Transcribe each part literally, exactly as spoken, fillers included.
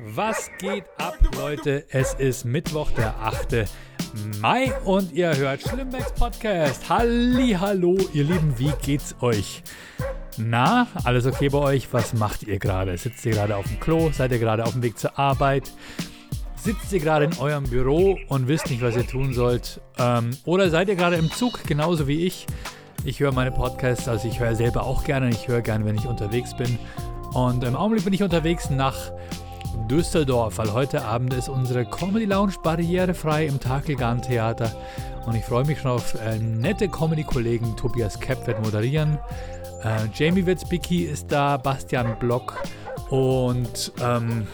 Was geht ab, Leute? Es ist Mittwoch, der achte Mai und ihr hört Schlimmbecks Podcast. Hallihallo, ihr Lieben, wie geht's euch? Na, alles okay bei euch? Was macht ihr gerade? Sitzt ihr gerade auf dem Klo? Seid ihr gerade auf dem Weg zur Arbeit? Sitzt ihr gerade in eurem Büro und wisst nicht, was ihr tun sollt? Ähm, oder seid ihr gerade im Zug, genauso wie ich? Ich höre meine Podcasts, also ich höre selber auch gerne. Ich höre gerne, wenn ich unterwegs bin. Und im Augenblick bin ich unterwegs nach Düsseldorf, weil heute Abend ist unsere Comedy Lounge barrierefrei im Takelgarn Theater. Und ich freue mich schon auf äh, nette Comedy-Kollegen. Tobias Kepp wird moderieren. Äh, Jamie Witzbicki ist da, Bastian Block und ähm,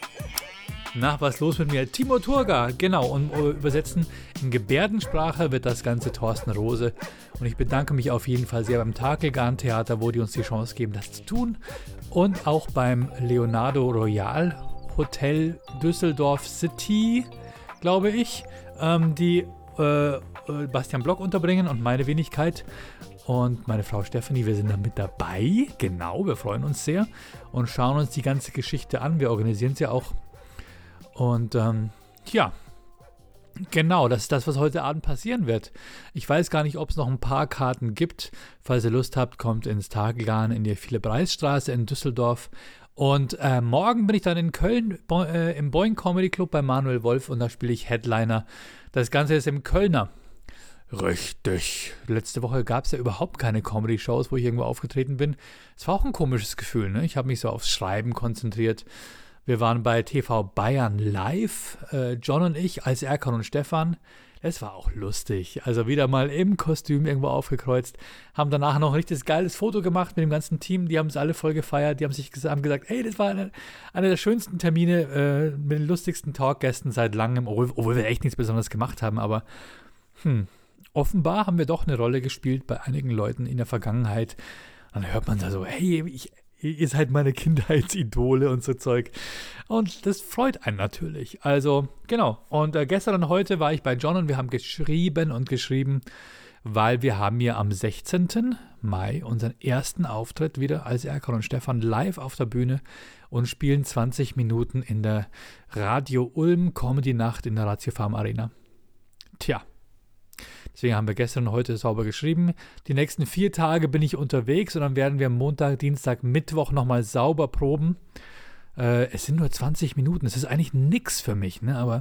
na, was ist los mit mir? Timo Turga, genau, und uh, übersetzen in Gebärdensprache wird das Ganze Thorsten Rose. Und ich bedanke mich auf jeden Fall sehr beim Takelgarn Theater, wo die uns die Chance geben, das zu tun. Und auch beim Leonardo Royal Hotel Düsseldorf City, glaube ich, ähm, die äh, Bastian Block unterbringen und meine Wenigkeit. Und meine Frau Stephanie, wir sind da mit dabei. Genau, wir freuen uns sehr und schauen uns die ganze Geschichte an. Wir organisieren sie auch. Und ähm, ja, genau, das ist das, was heute Abend passieren wird. Ich weiß gar nicht, ob es noch ein paar Karten gibt. Falls ihr Lust habt, kommt ins Tagelgarn in die Viele-Preis-Straße in Düsseldorf. Und äh, morgen bin ich dann in Köln bo- äh, im Boing Comedy Club bei Manuel Wolf und da spiele ich Headliner. Das Ganze ist im Kölner. Richtig. Letzte Woche gab es ja überhaupt keine Comedy-Shows, wo ich irgendwo aufgetreten bin. Es war auch ein komisches Gefühl, ne? Ich habe mich so aufs Schreiben konzentriert. Wir waren bei T V Bayern live, äh, John und ich als Erkan und Stefan. Es war auch lustig. Also wieder mal im Kostüm irgendwo aufgekreuzt. Haben danach noch ein richtig geiles Foto gemacht mit dem ganzen Team. Die haben es alle voll gefeiert. Die haben sich ges- haben gesagt, hey, das war eine, einer der schönsten Termine äh, mit den lustigsten Talkgästen seit langem. Obwohl, obwohl wir echt nichts Besonderes gemacht haben. Aber hm, offenbar haben wir doch eine Rolle gespielt bei einigen Leuten in der Vergangenheit. Dann hört man da so, hey, ich... ihr seid meine Kindheitsidole und so Zeug. Und das freut einen natürlich. Also, genau. Und äh, gestern und heute war ich bei John und wir haben geschrieben und geschrieben, weil wir haben hier am sechzehnten Mai unseren ersten Auftritt wieder als Erkan und Stefan live auf der Bühne und spielen zwanzig Minuten in der Radio Ulm Comedy Nacht in der Ratio Farm Arena. Tja. Deswegen haben wir gestern und heute sauber geschrieben. Die nächsten vier Tage bin ich unterwegs und dann werden wir Montag, Dienstag, Mittwoch nochmal sauber proben. Äh, es sind nur zwanzig Minuten. Es ist eigentlich nix für mich, ne? Aber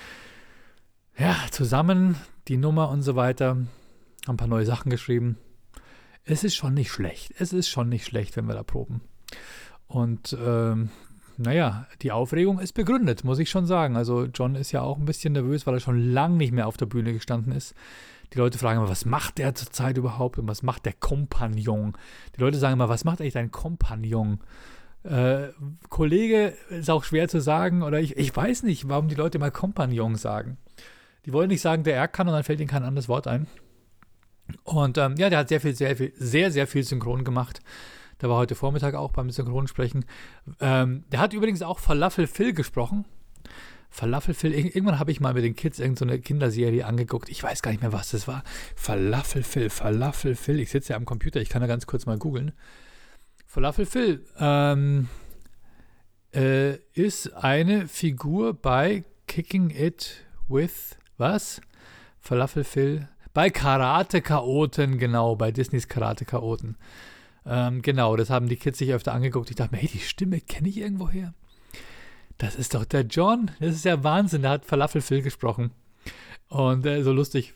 ja, zusammen die Nummer und so weiter. Haben ein paar neue Sachen geschrieben. Es ist schon nicht schlecht. Es ist schon nicht schlecht, wenn wir da proben. Und ähm, naja, die Aufregung ist begründet, muss ich schon sagen. Also John ist ja auch ein bisschen nervös, weil er schon lange nicht mehr auf der Bühne gestanden ist. Die Leute fragen immer, was macht der zurzeit überhaupt und was macht der Kompagnon? Die Leute sagen immer, was macht eigentlich dein Kompagnon? Äh, Kollege ist auch schwer zu sagen oder ich, ich weiß nicht, warum die Leute immer Kompagnon sagen. Die wollen nicht sagen, der Erkan und dann fällt ihnen kein anderes Wort ein. Und ähm, ja, der hat sehr viel, sehr viel, sehr, sehr viel Synchron gemacht. Der war heute Vormittag auch beim Synchronsprechen. Ähm, der hat übrigens auch Falafel Phil gesprochen. Falafel Phil, irgendwann habe ich mal mit den Kids irgendeine so Kinderserie angeguckt. Ich weiß gar nicht mehr, was das war. Falafel Phil, Falafel Phil. Ich sitze ja am Computer, ich kann da ganz kurz mal googeln. Falafel Phil ähm, äh, ist eine Figur bei Kicking It With, was? Falafel Phil. Bei Karate-Chaoten, genau, bei Disneys Karate-Chaoten. Ähm, genau, das haben die Kids sich öfter angeguckt. Ich dachte mir, hey, die Stimme kenne ich irgendwo her. Das ist doch der John. Das ist ja Wahnsinn. Der hat Falafel Phil gesprochen. Und äh, so lustig.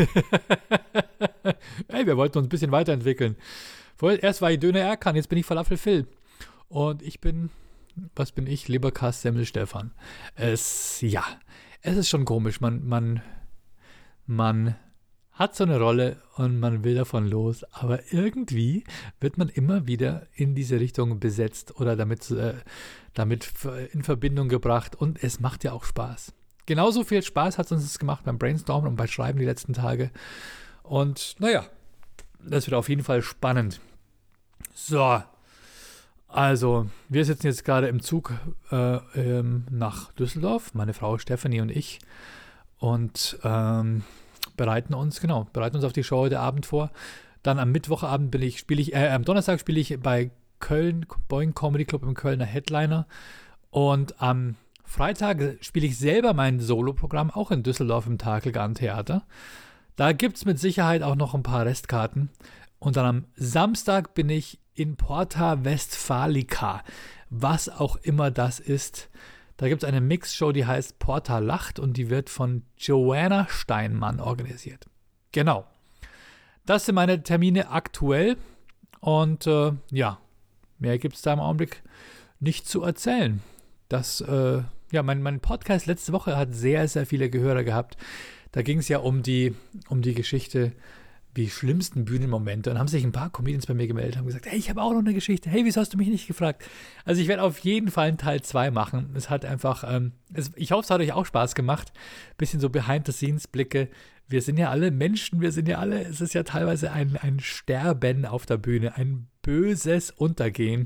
Hey, wir wollten uns ein bisschen weiterentwickeln. Vorher, erst war ich Döner Erkan, jetzt bin ich Falafel Phil. Und ich bin, was bin ich? Leberkas Semmel Stefan. Es, ja, es ist schon komisch. Man, man, man hat so eine Rolle und man will davon los, aber irgendwie wird man immer wieder in diese Richtung besetzt oder damit, äh, damit in Verbindung gebracht und es macht ja auch Spaß. Genauso viel Spaß hat es uns gemacht beim Brainstormen und beim Schreiben die letzten Tage und naja, das wird auf jeden Fall spannend. So, also wir sitzen jetzt gerade im Zug äh, ähm, nach Düsseldorf, meine Frau Stephanie und ich und ähm, bereiten uns, genau, bereiten uns auf die Show heute Abend vor. Dann am Mittwochabend bin ich, spiele ich, äh, am Donnerstag spiele ich bei Köln, Boing Comedy Club im Kölner Headliner. Und am Freitag spiele ich selber mein Soloprogramm, auch in Düsseldorf im Takelgarn-Theater. Da gibt es mit Sicherheit auch noch ein paar Restkarten. Und dann am Samstag bin ich in Porta Westfalica, was auch immer das ist. Da gibt es eine Mixshow, die heißt Porta Lacht und die wird von Joanna Steinmann organisiert. Genau. Das sind meine Termine aktuell. Und äh, ja, mehr gibt es da im Augenblick nicht zu erzählen. Das, äh, ja, mein, mein Podcast letzte Woche hat sehr, sehr viele Gehörer gehabt. Da ging es ja um die, um die Geschichte, die schlimmsten Bühnenmomente. Und haben sich ein paar Comedians bei mir gemeldet, haben gesagt, hey, ich habe auch noch eine Geschichte. Hey, wieso hast du mich nicht gefragt? Also ich werde auf jeden Fall einen Teil zwei machen. Es hat einfach, ähm, es, ich hoffe, es hat euch auch Spaß gemacht. Bisschen so Behind-the-Scenes-Blicke. Wir sind ja alle Menschen, wir sind ja alle, es ist ja teilweise ein, ein Sterben auf der Bühne, ein böses Untergehen.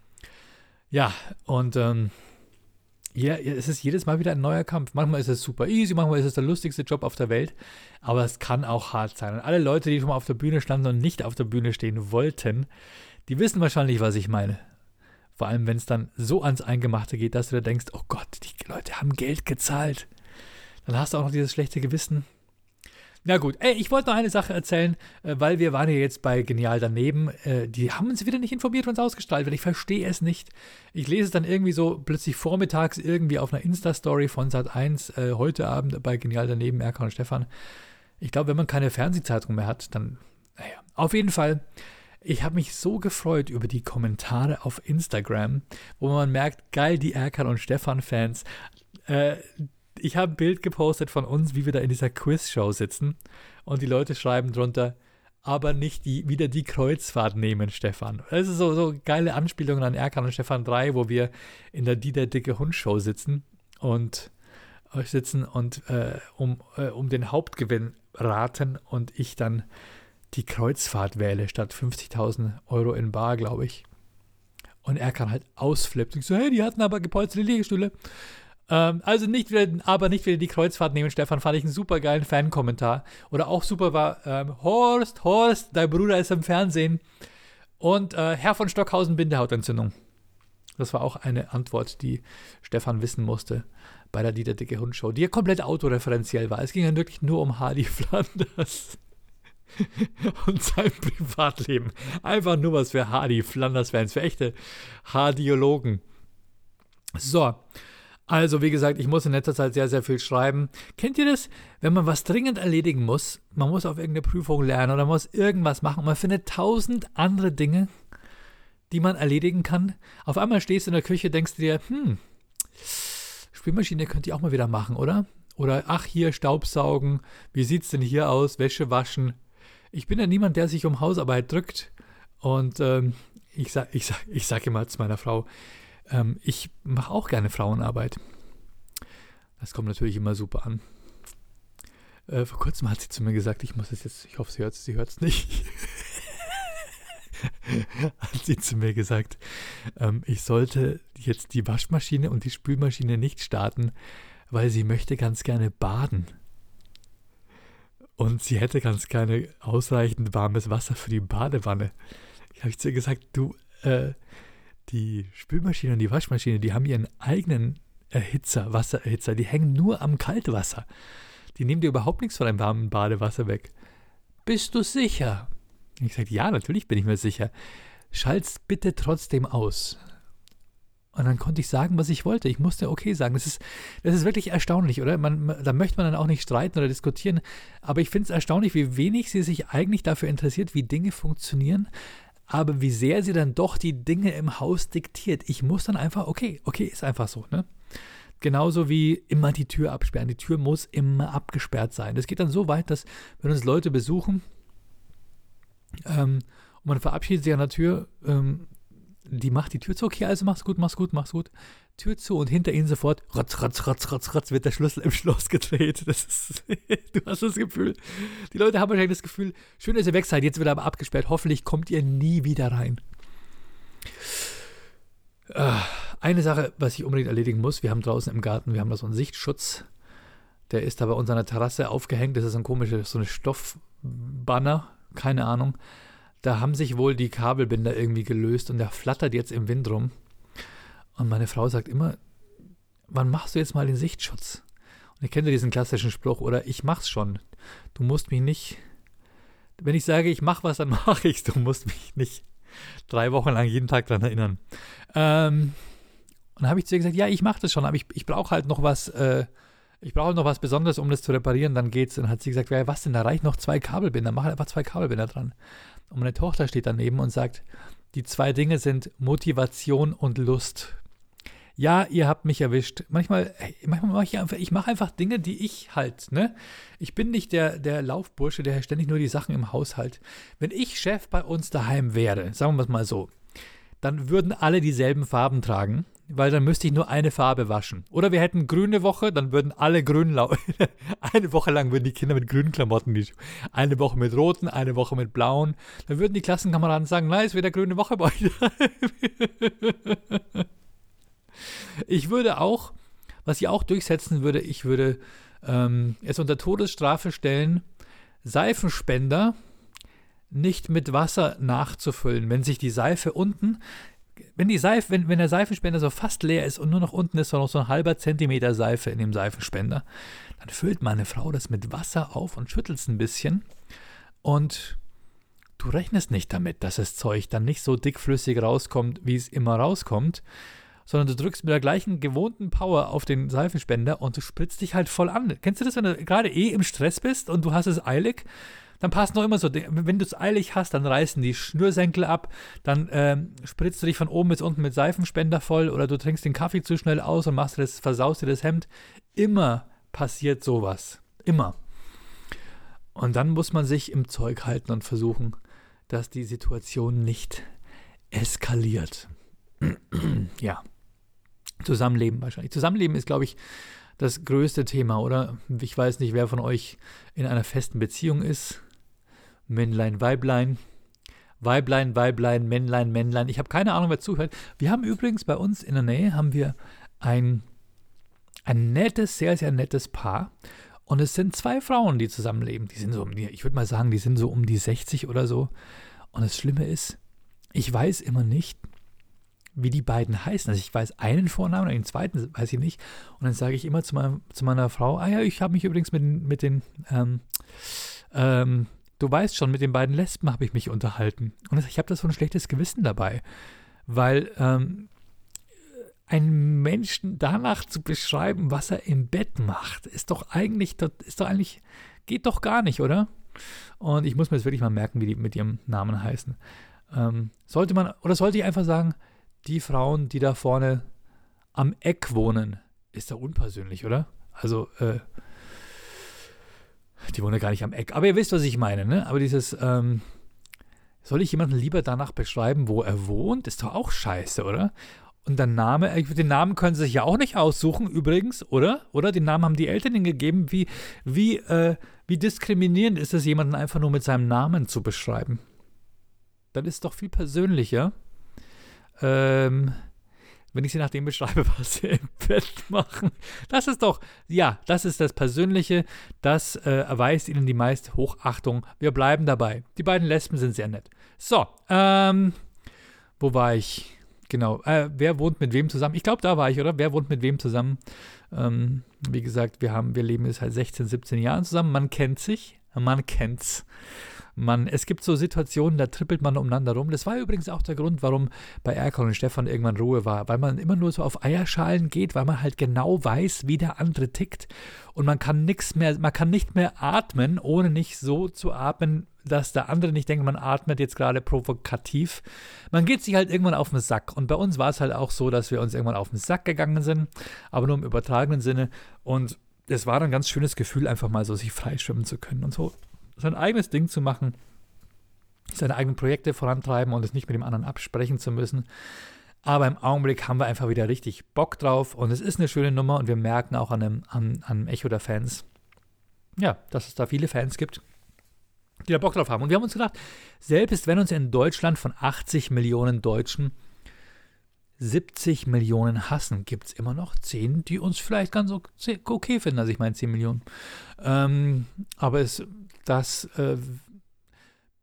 Ja, und ähm, ja, es ist jedes Mal wieder ein neuer Kampf. Manchmal ist es super easy, manchmal ist es der lustigste Job auf der Welt, aber es kann auch hart sein. Und alle Leute, die schon mal auf der Bühne standen und nicht auf der Bühne stehen wollten, die wissen wahrscheinlich, was ich meine. Vor allem, wenn es dann so ans Eingemachte geht, dass du da denkst, oh Gott, die Leute haben Geld gezahlt. Dann hast du auch noch dieses schlechte Gewissen. Na gut, ey, ich wollte noch eine Sache erzählen, äh, weil wir waren ja jetzt bei Genial daneben. Äh, die haben uns wieder nicht informiert, wann es ausgestrahlt wird. Ich verstehe es nicht. Ich lese es dann irgendwie so plötzlich vormittags irgendwie auf einer Insta-Story von Sat eins, äh, heute Abend bei Genial daneben, Erkan und Stefan. Ich glaube, wenn man keine Fernsehzeitung mehr hat, dann, naja. Auf jeden Fall, ich habe mich so gefreut über die Kommentare auf Instagram, wo man merkt, geil, die Erkan und Stefan-Fans, äh, ich habe ein Bild gepostet von uns, wie wir da in dieser Quiz-Show sitzen und die Leute schreiben drunter, aber nicht die, wieder die Kreuzfahrt nehmen, Stefan. Das ist so, so geile Anspielungen an Erkan und Stefan drei, wo wir in der Die der dicke Hund-Show sitzen und äh, sitzen und äh, um, äh, um den Hauptgewinn raten und ich dann die Kreuzfahrt wähle statt fünfzigtausend Euro in bar, glaube ich. Und Erkan halt ausflippt und so, hey, die hatten aber gepolsterte Liegestühle. Ähm, also nicht wieder, aber nicht wieder die Kreuzfahrt nehmen, Stefan, fand ich einen super geilen Fan-Kommentar. Oder auch super war, ähm, Horst, Horst, dein Bruder ist im Fernsehen. Und äh, Herr von Stockhausen, Bindehautentzündung. Das war auch eine Antwort, die Stefan wissen musste bei der Die der dicke Hund-Show, die ja komplett autoreferenziell war. Es ging ja wirklich nur um Hardy Flanders und sein Privatleben. Einfach nur was für Hardy Flanders-Fans, für echte Hardiologen. So. Also, wie gesagt, ich muss in letzter Zeit sehr, sehr viel schreiben. Kennt ihr das? Wenn man was dringend erledigen muss, man muss auf irgendeine Prüfung lernen oder muss irgendwas machen und man findet tausend andere Dinge, die man erledigen kann. Auf einmal stehst du in der Küche, denkst du dir, hm, Spülmaschine könnt ihr auch mal wieder machen, oder? Oder, ach, hier Staubsaugen, wie sieht's denn hier aus, Wäsche waschen. Ich bin ja niemand, der sich um Hausarbeit drückt. Und ähm, ich sag, ich sag, ich sag immer zu meiner Frau, ich mache auch gerne Frauenarbeit. Das kommt natürlich immer super an. Äh, vor kurzem hat sie zu mir gesagt, ich muss es jetzt, ich hoffe, sie hört es, sie hört es nicht. Hat sie zu mir gesagt, ähm, ich sollte jetzt die Waschmaschine und die Spülmaschine nicht starten, weil sie möchte ganz gerne baden. Und sie hätte ganz gerne ausreichend warmes Wasser für die Badewanne. Ich habe zu ihr gesagt, du, äh, die Spülmaschine und die Waschmaschine, die haben ihren eigenen Erhitzer, Wassererhitzer, die hängen nur am Kaltwasser. Die nehmen dir überhaupt nichts von einem warmen Badewasser weg. Bist du sicher? Ich sagte, ja, natürlich bin ich mir sicher. Schalt's bitte trotzdem aus. Und dann konnte ich sagen, was ich wollte. Ich musste okay sagen. Das ist, das ist wirklich erstaunlich, oder? Man, da möchte man dann auch nicht streiten oder diskutieren. Aber ich finde es erstaunlich, wie wenig sie sich eigentlich dafür interessiert, wie Dinge funktionieren, aber wie sehr sie dann doch die Dinge im Haus diktiert. Ich muss dann einfach, okay, okay, ist einfach so, ne? Genauso wie immer die Tür absperren. Die Tür muss immer abgesperrt sein. Das geht dann so weit, dass, wenn uns Leute besuchen ähm, und man verabschiedet sich an der Tür, ähm, die macht die Tür zu, okay, also mach's gut, mach's gut, mach's gut. Tür zu und hinter ihnen sofort, ratz, ratz, ratz, ratz, ratz, wird der Schlüssel im Schloss gedreht. Das ist, du hast das Gefühl, die Leute haben wahrscheinlich das Gefühl, schön, dass ihr weg seid, jetzt wird aber abgesperrt, hoffentlich kommt ihr nie wieder rein. Eine Sache, was ich unbedingt erledigen muss, wir haben draußen im Garten, wir haben da so einen Sichtschutz, der ist da bei uns an der Terrasse aufgehängt, das ist so ein komisches, so eine Stoffbanner, keine Ahnung. Da haben sich wohl die Kabelbinder irgendwie gelöst und der flattert jetzt im Wind rum. Und meine Frau sagt immer, wann machst du jetzt mal den Sichtschutz? Und ich kenne diesen klassischen Spruch, oder ich mach's schon. Du musst mich nicht, wenn ich sage, ich mach was, dann mache ich's. Du musst mich nicht drei Wochen lang jeden Tag daran erinnern. Ähm, und dann habe ich zu ihr gesagt, ja, ich mache das schon, aber ich, ich brauche halt noch was, äh, ich brauche noch was Besonderes, um das zu reparieren, dann geht's. Und dann hat sie gesagt, ja, was denn, da reichen noch zwei Kabelbinder, mach halt einfach zwei Kabelbinder dran. Und meine Tochter steht daneben und sagt, die zwei Dinge sind Motivation und Lust. Ja, ihr habt mich erwischt. Manchmal, manchmal mache ich einfach, ich mache einfach Dinge, die ich halt, ne? Ich bin nicht der, der Laufbursche, der ständig nur die Sachen im Haushalt. Wenn ich Chef bei uns daheim wäre, sagen wir es mal so, dann würden alle dieselben Farben tragen, weil dann müsste ich nur eine Farbe waschen. Oder wir hätten grüne Woche, dann würden alle grün laufen. Eine Woche lang würden die Kinder mit grünen Klamotten, die eine Woche mit roten, eine Woche mit blauen. Dann würden die Klassenkameraden sagen, na, ist wieder grüne Woche bei euch. Ich würde auch, was ich auch durchsetzen würde, ich würde ähm, es unter Todesstrafe stellen, Seifenspender nicht mit Wasser nachzufüllen. Wenn sich die Seife unten, wenn die Seife, wenn, wenn der Seifenspender so fast leer ist und nur noch unten ist noch so ein halber Zentimeter Seife in dem Seifenspender, dann füllt meine Frau das mit Wasser auf und schüttelt es ein bisschen und du rechnest nicht damit, dass das Zeug dann nicht so dickflüssig rauskommt, wie es immer rauskommt, sondern du drückst mit der gleichen gewohnten Power auf den Seifenspender und du spritzt dich halt voll an. Kennst du das, wenn du gerade eh im Stress bist und du hast es eilig? Dann passt noch immer so, wenn du es eilig hast, dann reißen die Schnürsenkel ab, dann ähm, spritzt du dich von oben bis unten mit Seifenspender voll oder du trinkst den Kaffee zu schnell aus und machst das, versaust dir das Hemd. Immer passiert sowas. Immer. Und dann muss man sich im Zeug halten und versuchen, dass die Situation nicht eskaliert. Ja. Zusammenleben wahrscheinlich. Zusammenleben ist, glaube ich, das größte Thema, oder? Ich weiß nicht, wer von euch in einer festen Beziehung ist. Männlein, Weiblein. Weiblein, Weiblein, Männlein, Männlein. Ich habe keine Ahnung, wer zuhört. Wir haben übrigens bei uns in der Nähe haben wir ein, ein nettes, sehr, sehr nettes Paar. Und es sind zwei Frauen, die zusammenleben. Die sind so um die, ich würde mal sagen, die sind so um die sechzig oder so. Und das Schlimme ist, ich weiß immer nicht, wie die beiden heißen. Also ich weiß einen Vornamen, den zweiten weiß ich nicht. Und dann sage ich immer zu, meinem, zu meiner Frau, ah ja, ich habe mich übrigens mit, mit den, ähm, ähm, du weißt schon, mit den beiden Lesben habe ich mich unterhalten. Und ich habe da so ein schlechtes Gewissen dabei. Weil ähm, einen Menschen danach zu beschreiben, was er im Bett macht, ist doch eigentlich, das ist doch eigentlich, geht doch gar nicht, oder? Und ich muss mir jetzt wirklich mal merken, wie die mit ihrem Namen heißen. Ähm, sollte man, oder sollte ich einfach sagen, die Frauen, die da vorne am Eck wohnen, ist da unpersönlich, oder? Also, äh, die wohnen ja gar nicht am Eck. Aber ihr wisst, was ich meine, ne? Aber dieses, ähm, soll ich jemanden lieber danach beschreiben, wo er wohnt? Ist doch auch scheiße, oder? Und der Name, den Namen können sie sich ja auch nicht aussuchen, übrigens, oder? Oder? Den Namen haben die Eltern ihnen gegeben. Wie, wie, äh, wie diskriminierend ist es, jemanden einfach nur mit seinem Namen zu beschreiben? Das ist doch viel persönlicher. Ähm, wenn ich sie nach dem beschreibe, was sie im Bett machen. Das ist doch, ja, das ist das Persönliche, das äh, erweist ihnen die meiste Hochachtung. Wir bleiben dabei. Die beiden Lesben sind sehr nett. So, ähm, wo war ich? Genau, äh, wer wohnt mit wem zusammen? Ich glaube, da war ich, oder? Wer wohnt mit wem zusammen? Ähm, wie gesagt, wir haben, wir leben jetzt seit sechzehn, siebzehn Jahren zusammen. Man kennt sich, man kennt's. Man, es gibt so Situationen, da trippelt man umeinander rum. Das war übrigens auch der Grund, warum bei Erkan und Stefan irgendwann Ruhe war, weil man immer nur so auf Eierschalen geht, weil man halt genau weiß, wie der andere tickt und man kann nichts mehr, man kann nicht mehr atmen, ohne nicht so zu atmen, dass der andere nicht denkt, man atmet jetzt gerade provokativ. Man geht sich halt irgendwann auf den Sack und bei uns war es halt auch so, dass wir uns irgendwann auf den Sack gegangen sind, aber nur im übertragenen Sinne und es war ein ganz schönes Gefühl, einfach mal so sich freischwimmen zu können und so. Sein eigenes Ding zu machen, seine eigenen Projekte vorantreiben und es nicht mit dem anderen absprechen zu müssen. Aber im Augenblick haben wir einfach wieder richtig Bock drauf und es ist eine schöne Nummer und wir merken auch an dem, an, an dem Echo der Fans, ja, dass es da viele Fans gibt, die da Bock drauf haben. Und wir haben uns gedacht, selbst wenn uns in Deutschland von achtzig Millionen Deutschen siebzig Millionen hassen, gibt es immer noch zehn, die uns vielleicht ganz okay finden. Also ich meine zehn Millionen. Ähm, aber es, das äh,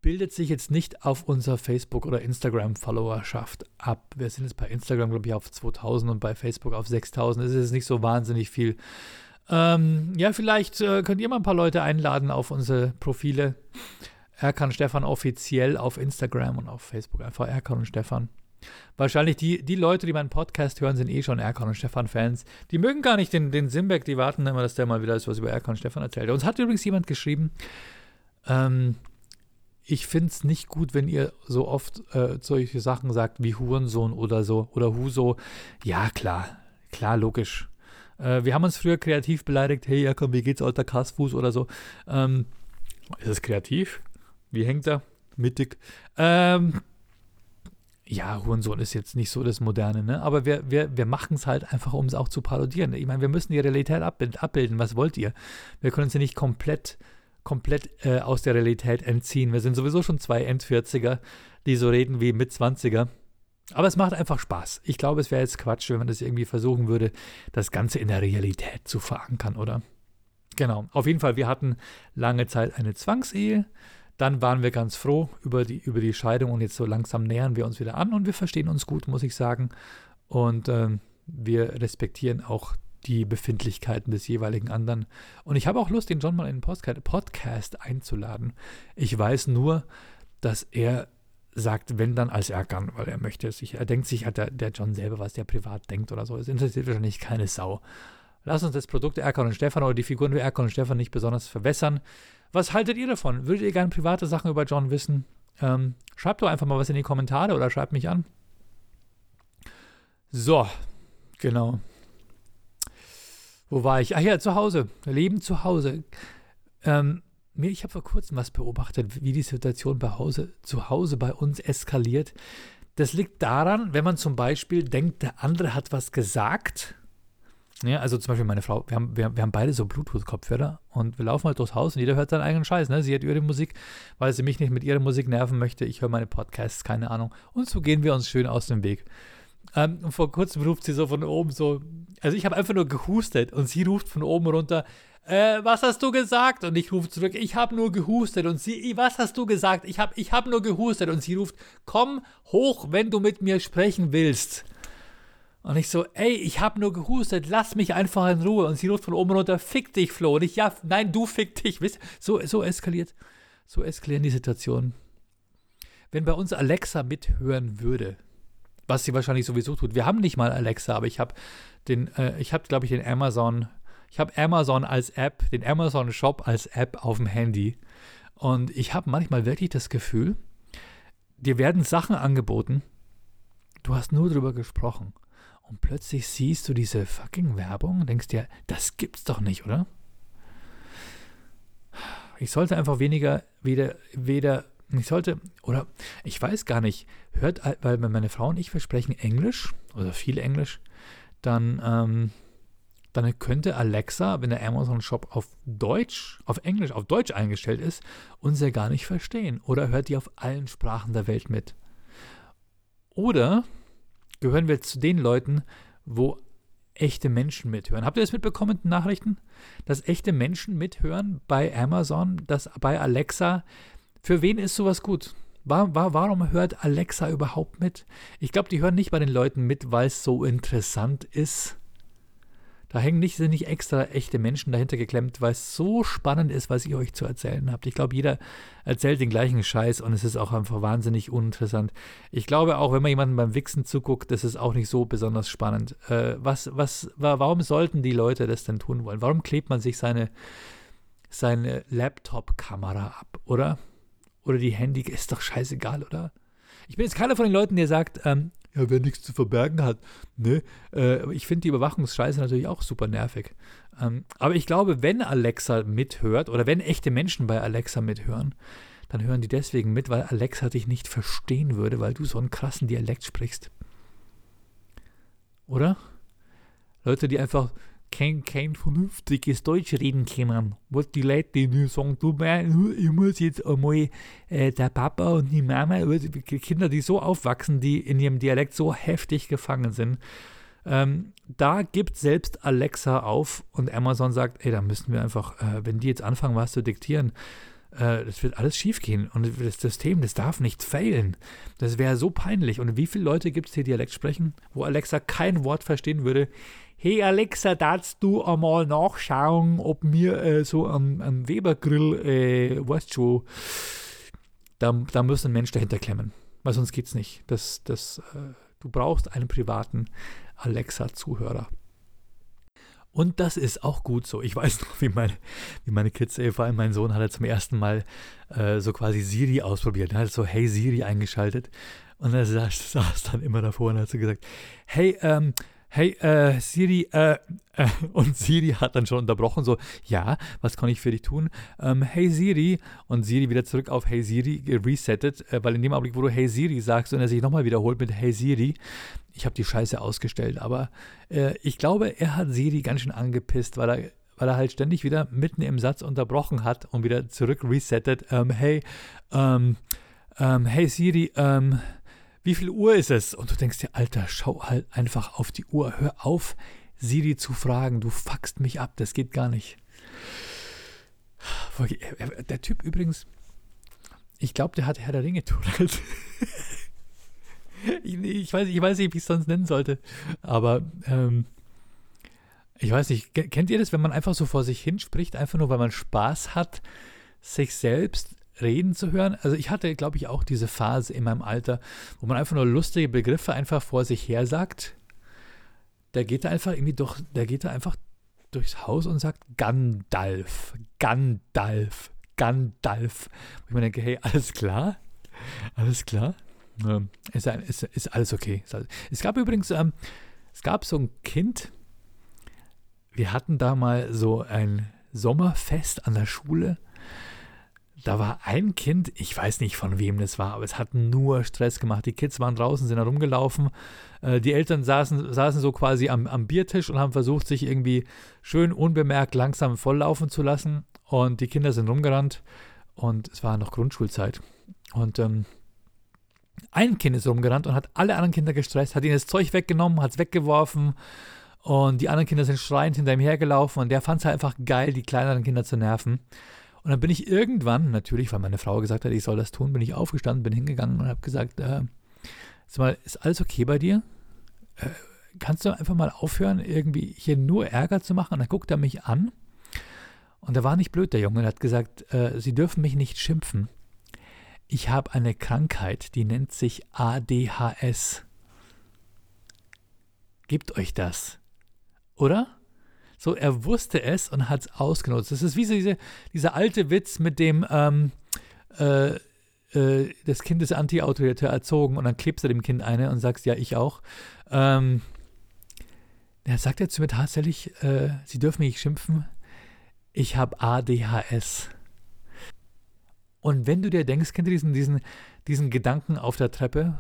bildet sich jetzt nicht auf unserer Facebook- oder Instagram-Followerschaft ab. Wir sind jetzt bei Instagram, glaube ich, auf zweitausend und bei Facebook auf sechstausend. Das ist jetzt nicht so wahnsinnig viel. Ähm, ja, vielleicht äh, könnt ihr mal ein paar Leute einladen auf unsere Profile. Erkan Stefan offiziell auf Instagram und auf Facebook. Einfach Erkan und Stefan. Wahrscheinlich die, die Leute, die meinen Podcast hören, sind eh schon Erkan und Stefan-Fans. Die mögen gar nicht den, den Simbeck, die warten immer, dass der mal wieder was über Erkan und Stefan erzählt. Uns hat übrigens jemand geschrieben, ähm, ich finde es nicht gut, wenn ihr so oft äh, solche Sachen sagt wie Hurensohn oder so oder Huso. Ja, klar, klar, logisch. Äh, wir haben uns früher kreativ beleidigt, hey Erkan, wie geht's, alter Kassfuß oder so. Ähm, ist es kreativ? Wie hängt er? Mittig. Ähm, Ja, Hurensohn ist jetzt nicht so das Moderne, ne? Aber wir, wir, wir machen es halt einfach, um es auch zu parodieren. Ich meine, wir müssen die Realität abbild, abbilden. Was wollt ihr? Wir können uns ja nicht komplett, komplett äh, aus der Realität entziehen. Wir sind sowieso schon zwei Endvierziger, die so reden wie Mitzwanziger. Aber es macht einfach Spaß. Ich glaube, es wäre jetzt Quatsch, wenn man das irgendwie versuchen würde, das Ganze in der Realität zu verankern, oder? Genau. Auf jeden Fall, wir hatten lange Zeit eine Zwangsehe. Dann waren wir ganz froh über die, über die Scheidung und jetzt so langsam nähern wir uns wieder an und wir verstehen uns gut, muss ich sagen. Und ähm, wir respektieren auch die Befindlichkeiten des jeweiligen anderen. Und ich habe auch Lust, den John mal in den Podcast einzuladen. Ich weiß nur, dass er sagt, wenn dann als Erkan, weil er möchte sich, er denkt sich, hat der, der John selber, was der privat denkt oder so. Es interessiert wahrscheinlich keine Sau. Lass uns das Produkt Erkan und Stefan oder die Figuren wie Erkan und Stefan nicht besonders verwässern. Was haltet ihr davon? Würdet ihr gerne private Sachen über John wissen? Ähm, schreibt doch einfach mal was in die Kommentare oder schreibt mich an. So, genau. Wo war ich? Ach ja, zu Hause. Leben zu Hause. Ähm, mir, ich habe vor kurzem was beobachtet, wie die Situation bei Hause, zu Hause bei uns eskaliert. Das liegt daran, wenn man zum Beispiel denkt, der andere hat was gesagt. Ja, also zum Beispiel meine Frau, wir haben, wir, wir haben beide so Bluetooth-Kopfhörer und wir laufen halt durchs Haus und jeder hört seinen eigenen Scheiß. Ne? Sie hat ihre Musik, weil sie mich nicht mit ihrer Musik nerven möchte. Ich höre meine Podcasts, keine Ahnung. Und so gehen wir uns schön aus dem Weg. Ähm, und vor kurzem ruft sie so von oben so, also ich habe einfach nur gehustet und sie ruft von oben runter, äh, was hast du gesagt? Und ich rufe zurück, ich habe nur gehustet. Und sie, was hast du gesagt? Ich habe ich hab nur gehustet. Und sie ruft, komm hoch, wenn du mit mir sprechen willst. Und ich so, ey, ich habe nur gehustet, lass mich einfach in Ruhe. Und sie ruft von oben runter, fick dich, Flo. Und ich, ja, nein, du fick dich. Wisst ihr? So, so eskaliert, so eskalieren die Situationen. Wenn bei uns Alexa mithören würde, was sie wahrscheinlich sowieso tut. Wir haben nicht mal Alexa, aber ich habe den, äh, ich habe, glaube ich, den Amazon, ich habe Amazon als App, den Amazon Shop als App auf dem Handy. Und ich habe manchmal wirklich das Gefühl, dir werden Sachen angeboten, du hast nur drüber gesprochen. Und plötzlich siehst du diese fucking Werbung und denkst dir, das gibt's doch nicht, oder? Ich sollte einfach weniger, weder, weder, ich sollte, oder ich weiß gar nicht, hört, weil meine Frau und ich, wir sprechen Englisch, oder viel Englisch, dann, ähm, dann könnte Alexa, wenn der Amazon-Shop auf Deutsch, auf Englisch, auf Deutsch eingestellt ist, uns ja gar nicht verstehen. Oder hört die auf allen Sprachen der Welt mit. Oder gehören wir zu den Leuten, wo echte Menschen mithören. Habt ihr das mitbekommen in den Nachrichten? Dass echte Menschen mithören bei Amazon, dass bei Alexa. Für wen ist sowas gut? War, war, warum hört Alexa überhaupt mit? Ich glaube, die hören nicht bei den Leuten mit, weil es so interessant ist. Da hängen nicht, sind nicht extra echte Menschen dahinter geklemmt, weil es so spannend ist, was ihr euch zu erzählen habt. Ich glaube, jeder erzählt den gleichen Scheiß und es ist auch einfach wahnsinnig uninteressant. Ich glaube auch, wenn man jemandem beim Wichsen zuguckt, das ist auch nicht so besonders spannend. Äh, was, was, warum sollten die Leute das denn tun wollen? Warum klebt man sich seine, seine Laptop-Kamera ab, oder? Oder die Handy, ist doch scheißegal, oder? Ich bin jetzt keiner von den Leuten, der sagt, ähm, ja, wer nichts zu verbergen hat. Ne? Äh, ich finde die Überwachungsscheiße natürlich auch super nervig. Ähm, aber ich glaube, wenn Alexa mithört oder wenn echte Menschen bei Alexa mithören, dann hören die deswegen mit, weil Alexa dich nicht verstehen würde, weil du so einen krassen Dialekt sprichst. Oder? Leute, die einfach kein, kein vernünftiges Deutsch reden können. Was die Leute, die sagen, du, ich muss jetzt einmal äh, der Papa und die Mama, die Kinder, die so aufwachsen, die in ihrem Dialekt so heftig gefangen sind, ähm, da gibt selbst Alexa auf und Amazon sagt, ey, da müssen wir einfach, äh, wenn die jetzt anfangen, was zu diktieren, äh, das wird alles schief gehen und das System, das darf nicht failen. Das wäre so peinlich. Und wie viele Leute gibt es, die Dialekt sprechen, wo Alexa kein Wort verstehen würde? Hey Alexa, darfst du einmal nachschauen, ob mir äh, so am, am Webergrill, äh, weißt schon, da, da muss ein Mensch dahinter klemmen. Weil sonst geht's nicht. Das, das, äh, du brauchst einen privaten Alexa-Zuhörer. Und das ist auch gut so. Ich weiß noch, wie meine, wie meine Kids, ey, vor allem mein Sohn, hat er zum ersten Mal äh, so quasi Siri ausprobiert. Er hat so Hey Siri eingeschaltet und er saß, saß dann immer davor und hat so gesagt, hey, ähm, hey, äh, Siri, äh, äh, und Siri hat dann schon unterbrochen, so, ja, was kann ich für dich tun? Ähm, hey Siri, und Siri wieder zurück auf Hey Siri resettet, äh, weil in dem Augenblick, wo du Hey Siri sagst und er sich nochmal wiederholt mit Hey Siri, ich habe die Scheiße ausgestellt, aber äh, ich glaube, er hat Siri ganz schön angepisst, weil er, weil er halt ständig wieder mitten im Satz unterbrochen hat und wieder zurück resettet, ähm, hey, ähm, ähm, hey Siri, ähm, wie viel Uhr ist es? Und du denkst dir, Alter, schau halt einfach auf die Uhr. Hör auf, Siri zu fragen. Du fuckst mich ab. Das geht gar nicht. Der Typ übrigens, ich glaube, der hat Herr der Ringe toleriert. ich, ich, weiß, ich weiß nicht, wie ich es sonst nennen sollte. Aber ähm, ich weiß nicht, kennt ihr das, wenn man einfach so vor sich hin spricht, einfach nur, weil man Spaß hat, sich selbst reden zu hören? Also ich hatte, glaube ich, auch diese Phase in meinem Alter, wo man einfach nur lustige Begriffe einfach vor sich her sagt. Der geht da einfach irgendwie durch, der geht da einfach durchs Haus und sagt Gandalf, Gandalf, Gandalf. Wo ich mir denke, hey, alles klar? Alles klar? Ähm, ist, ist, ist alles okay. Ist alles. Es gab übrigens, ähm, es gab so ein Kind, wir hatten da mal so ein Sommerfest an der Schule. Da war ein Kind, ich weiß nicht von wem das war, aber es hat nur Stress gemacht. Die Kids waren draußen, sind da rumgelaufen. Äh, die Eltern saßen, saßen so quasi am, am Biertisch und haben versucht, sich irgendwie schön unbemerkt langsam volllaufen zu lassen. Und die Kinder sind rumgerannt und es war noch Grundschulzeit. Und ähm, ein Kind ist rumgerannt und hat alle anderen Kinder gestresst, hat ihnen das Zeug weggenommen, hat es weggeworfen. Und die anderen Kinder sind schreiend hinter ihm hergelaufen und der fand es halt einfach geil, die kleineren Kinder zu nerven. Und dann bin ich irgendwann, natürlich, weil meine Frau gesagt hat, ich soll das tun, bin ich aufgestanden, bin hingegangen und habe gesagt, äh, sag mal, ist alles okay bei dir? Äh, kannst du einfach mal aufhören, irgendwie hier nur Ärger zu machen? Und dann guckt er mich an und der war nicht blöd, der Junge, und hat gesagt, äh, Sie dürfen mich nicht schimpfen. Ich habe eine Krankheit, die nennt sich A D H S. Gebt euch das, oder? So, er wusste es und hat es ausgenutzt. Das ist wie so diese, dieser alte Witz mit dem, ähm, äh, äh, das Kind ist anti-autoritär erzogen und dann klebst du dem Kind eine und sagst, ja, ich auch. Ähm, er sagt er zu mir tatsächlich, äh, Sie dürfen mich nicht schimpfen, ich habe A D H S. Und wenn du dir denkst, kennt ihr diesen, diesen, diesen Gedanken auf der Treppe,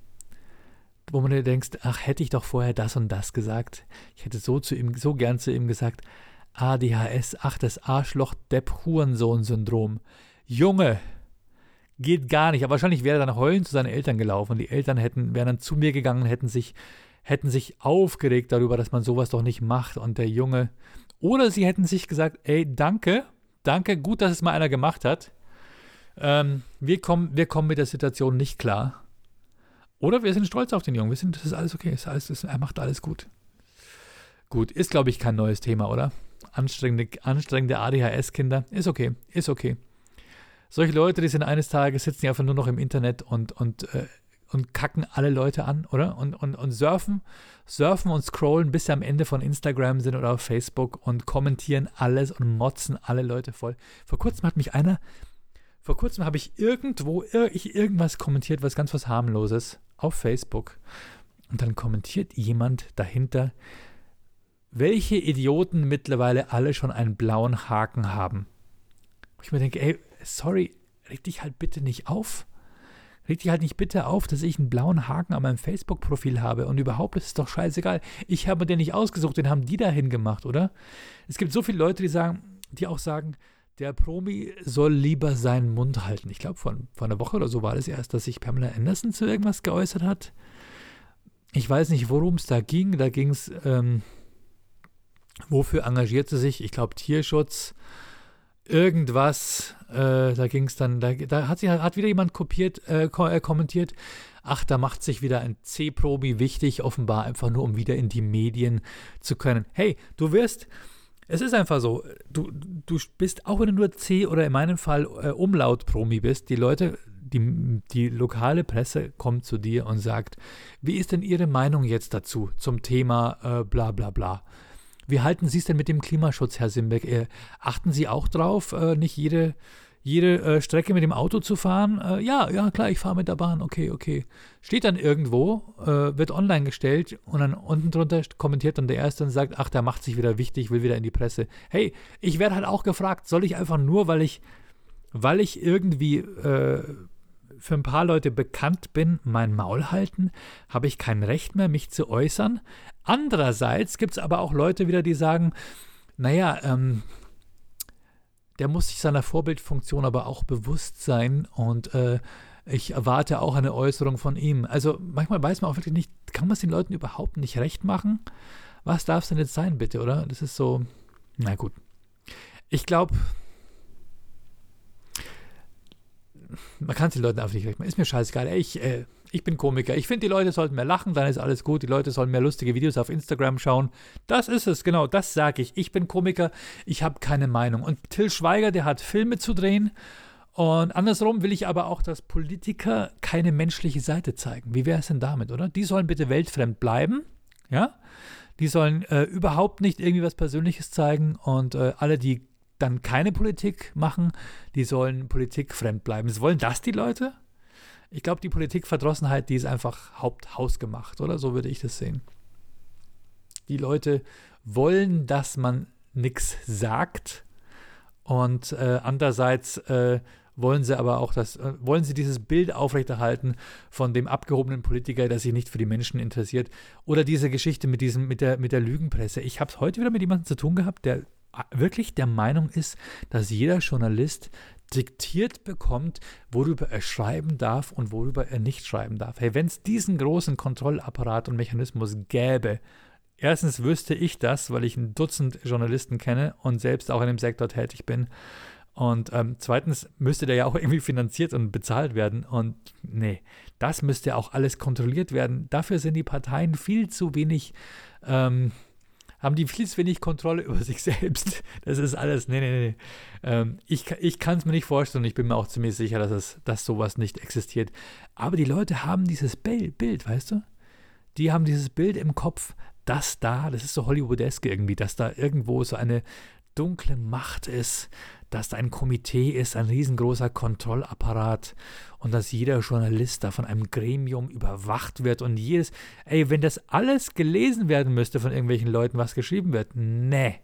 wo man dir denkst, ach, hätte ich doch vorher das und das gesagt. Ich hätte so zu ihm, so gern zu ihm gesagt, A D H S, ach, das Arschloch-Depp-Hurensohn-Syndrom. Junge, geht gar nicht. Aber wahrscheinlich wäre er dann heulend zu seinen Eltern gelaufen und die Eltern hätten, wären dann zu mir gegangen, hätten sich, hätten sich aufgeregt darüber, dass man sowas doch nicht macht und der Junge, oder sie hätten sich gesagt, ey, danke, danke, gut, dass es mal einer gemacht hat. Ähm, wir kommen, wir kommen mit der Situation nicht klar. Oder wir sind stolz auf den Jungen. Wir sind, das ist alles okay. Ist alles, ist, er macht alles gut. Gut, ist, glaube ich, kein neues Thema, oder? Anstrengende, anstrengende A D H S-Kinder. Ist okay, ist okay. Solche Leute, die sind eines Tages, sitzen ja einfach nur noch im Internet und, und, äh, und kacken alle Leute an, oder? Und, und, und surfen, surfen und scrollen, bis sie am Ende von Instagram sind oder auf Facebook und kommentieren alles und motzen alle Leute voll. Vor kurzem hat mich einer Vor kurzem habe ich irgendwo ir- ich irgendwas kommentiert, was ganz was Harmloses auf Facebook. Und dann kommentiert jemand dahinter, welche Idioten mittlerweile alle schon einen blauen Haken haben. Wo ich mir denke, ey, sorry, reg dich halt bitte nicht auf. Reg dich halt nicht bitte auf, dass ich einen blauen Haken an meinem Facebook-Profil habe. Und überhaupt ist es doch scheißegal. Ich habe den nicht ausgesucht, den haben die dahin gemacht, oder? Es gibt so viele Leute, die sagen, die auch sagen, der Promi soll lieber seinen Mund halten. Ich glaube, vor, vor einer Woche oder so war das erst, dass sich Pamela Anderson zu irgendwas geäußert hat. Ich weiß nicht, worum es da ging. Da ging es, ähm, wofür engagiert sie sich? Ich glaube, Tierschutz. irgendwas, äh, da ging es dann, da, da hat, sie, hat wieder jemand kopiert, äh, ko- äh, kommentiert, ach, da macht sich wieder ein C-Probi wichtig, offenbar einfach nur, um wieder in die Medien zu können. Hey, du wirst, es ist einfach so, du, du bist, auch wenn du nur C oder in meinem Fall äh, Umlaut-Promi bist, die Leute, die, die lokale Presse kommt zu dir und sagt, wie ist denn Ihre Meinung jetzt dazu, zum Thema äh, bla bla bla. Wie halten Sie es denn mit dem Klimaschutz, Herr Simbeck? Äh, achten Sie auch drauf, äh, nicht jede, jede äh, Strecke mit dem Auto zu fahren? Äh, ja, ja, klar, ich fahre mit der Bahn. Okay, okay. Steht dann irgendwo, äh, wird online gestellt und dann unten drunter kommentiert dann der Erste und sagt, ach, der macht sich wieder wichtig, will wieder in die Presse. Hey, ich werde halt auch gefragt, soll ich einfach nur, weil ich, weil ich irgendwie äh, für ein paar Leute bekannt bin, mein Maul halten? Habe ich kein Recht mehr, mich zu äußern? Andererseits gibt es aber auch Leute wieder, die sagen, naja, ähm, der muss sich seiner Vorbildfunktion aber auch bewusst sein und äh, ich erwarte auch eine Äußerung von ihm. Also manchmal weiß man auch wirklich nicht, kann man es den Leuten überhaupt nicht recht machen? Was darf es denn jetzt sein, bitte, oder? Das ist so, na gut. Ich glaube, man kann es den Leuten einfach nicht recht machen. Ist mir scheißegal. Ey, ich, äh, ich bin Komiker. Ich finde, die Leute sollten mehr lachen, dann ist alles gut. Die Leute sollen mehr lustige Videos auf Instagram schauen. Das ist es, genau, das sage ich. Ich bin Komiker, ich habe keine Meinung. Und Till Schweiger, der hat Filme zu drehen. Und andersrum will ich aber auch, dass Politiker keine menschliche Seite zeigen. Wie wäre es denn damit, oder? Die sollen bitte weltfremd bleiben, ja? Die sollen äh, überhaupt nicht irgendwie was Persönliches zeigen und äh, alle, die dann keine Politik machen, die sollen politikfremd bleiben. Wollen das die Leute? Ich glaube, die Politikverdrossenheit, die ist einfach haupthausgemacht, oder? So würde ich das sehen. Die Leute wollen, dass man nichts sagt und äh, andererseits äh, wollen sie aber auch das, äh, wollen sie dieses Bild aufrechterhalten von dem abgehobenen Politiker, der sich nicht für die Menschen interessiert, oder diese Geschichte mit diesem, mit der, mit der Lügenpresse. Ich habe es heute wieder mit jemandem zu tun gehabt, der wirklich der Meinung ist, dass jeder Journalist diktiert bekommt, worüber er schreiben darf und worüber er nicht schreiben darf. Hey, wenn es diesen großen Kontrollapparat und Mechanismus gäbe, erstens wüsste ich das, weil ich ein Dutzend Journalisten kenne und selbst auch in dem Sektor tätig bin. Und ähm, zweitens müsste der ja auch irgendwie finanziert und bezahlt werden. Und nee, das müsste auch alles kontrolliert werden. Dafür sind die Parteien viel zu wenig ähm, haben die viel zu wenig Kontrolle über sich selbst. Das ist alles, nee, nee, nee. Ähm, ich ich kann es mir nicht vorstellen und ich bin mir auch ziemlich sicher, dass, es, dass sowas nicht existiert. Aber die Leute haben dieses Bild, Bild, weißt du? Die haben dieses Bild im Kopf, dass da, das ist so Hollywoodesk irgendwie, dass da irgendwo so eine dunkle Macht ist, dass da ein Komitee ist, ein riesengroßer Kontrollapparat und dass jeder Journalist da von einem Gremium überwacht wird und jedes, ey, wenn das alles gelesen werden müsste von irgendwelchen Leuten, was geschrieben wird, nee,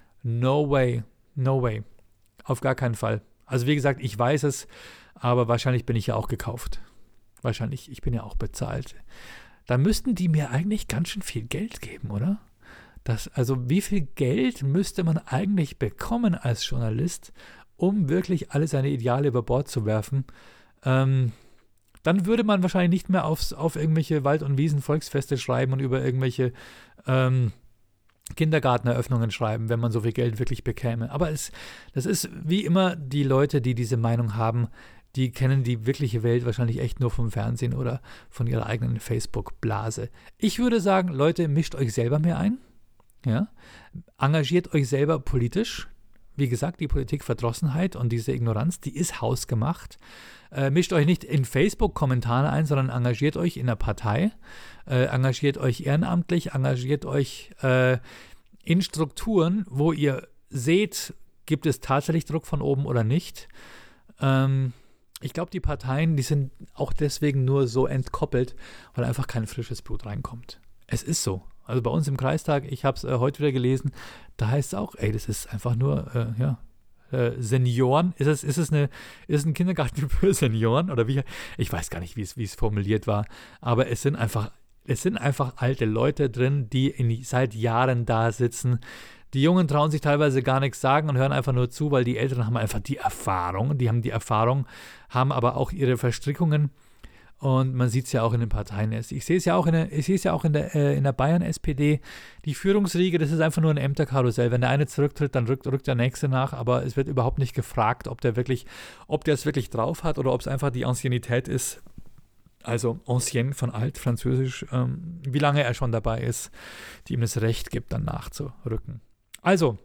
no way, no way, auf gar keinen Fall. Also wie gesagt, ich weiß es, aber wahrscheinlich bin ich ja auch gekauft. Wahrscheinlich, ich bin ja auch bezahlt. Da müssten die mir eigentlich ganz schön viel Geld geben, oder? Das, also wie viel Geld müsste man eigentlich bekommen als Journalist, um wirklich alle seine Ideale über Bord zu werfen? Ähm, dann würde man wahrscheinlich nicht mehr aufs, auf irgendwelche Wald- und Wiesen-Volksfeste schreiben und über irgendwelche ähm, Kindergarteneröffnungen schreiben, wenn man so viel Geld wirklich bekäme. Aber es, das ist wie immer, die Leute, die diese Meinung haben, die kennen die wirkliche Welt wahrscheinlich echt nur vom Fernsehen oder von ihrer eigenen Facebook-Blase. Ich würde sagen, Leute, mischt euch selber mehr ein. Ja, engagiert euch selber politisch. Wie gesagt, die Politikverdrossenheit und diese Ignoranz, die ist hausgemacht. Äh, mischt euch nicht in Facebook-Kommentare ein, sondern engagiert euch in der Partei, äh, engagiert euch ehrenamtlich, engagiert euch äh, in Strukturen, wo ihr seht, gibt es tatsächlich Druck von oben oder nicht. Ähm, ich glaube, die Parteien, die sind auch deswegen nur so entkoppelt, weil einfach kein frisches Blut reinkommt. Es ist so. Also bei uns im Kreistag, ich habe es äh, heute wieder gelesen, da heißt es auch, ey, das ist einfach nur, äh, ja, äh, Senioren. Ist es, ist es eine, ist es ein Kindergarten für Senioren? Oder wie? Ich weiß gar nicht, wie es, wie es formuliert war. Aber es sind einfach, es sind einfach alte Leute drin, die in, seit Jahren da sitzen. Die Jungen trauen sich teilweise gar nichts sagen und hören einfach nur zu, weil die Älteren haben einfach die Erfahrung. Die haben die Erfahrung, haben aber auch ihre Verstrickungen. Und man sieht es ja auch in den Parteien. Ich sehe es ja auch in der, ich sehe es ja auch in der, äh, in der Bayern-S P D. Die Führungsriege, das ist einfach nur ein Ämterkarussell. Wenn der eine zurücktritt, dann rückt, rückt der nächste nach. Aber es wird überhaupt nicht gefragt, ob der wirklich, ob der es wirklich drauf hat oder ob es einfach die Anciennität ist. Also ancien von alt, französisch, ähm, wie lange er schon dabei ist, die ihm das Recht gibt, dann nachzurücken. Also,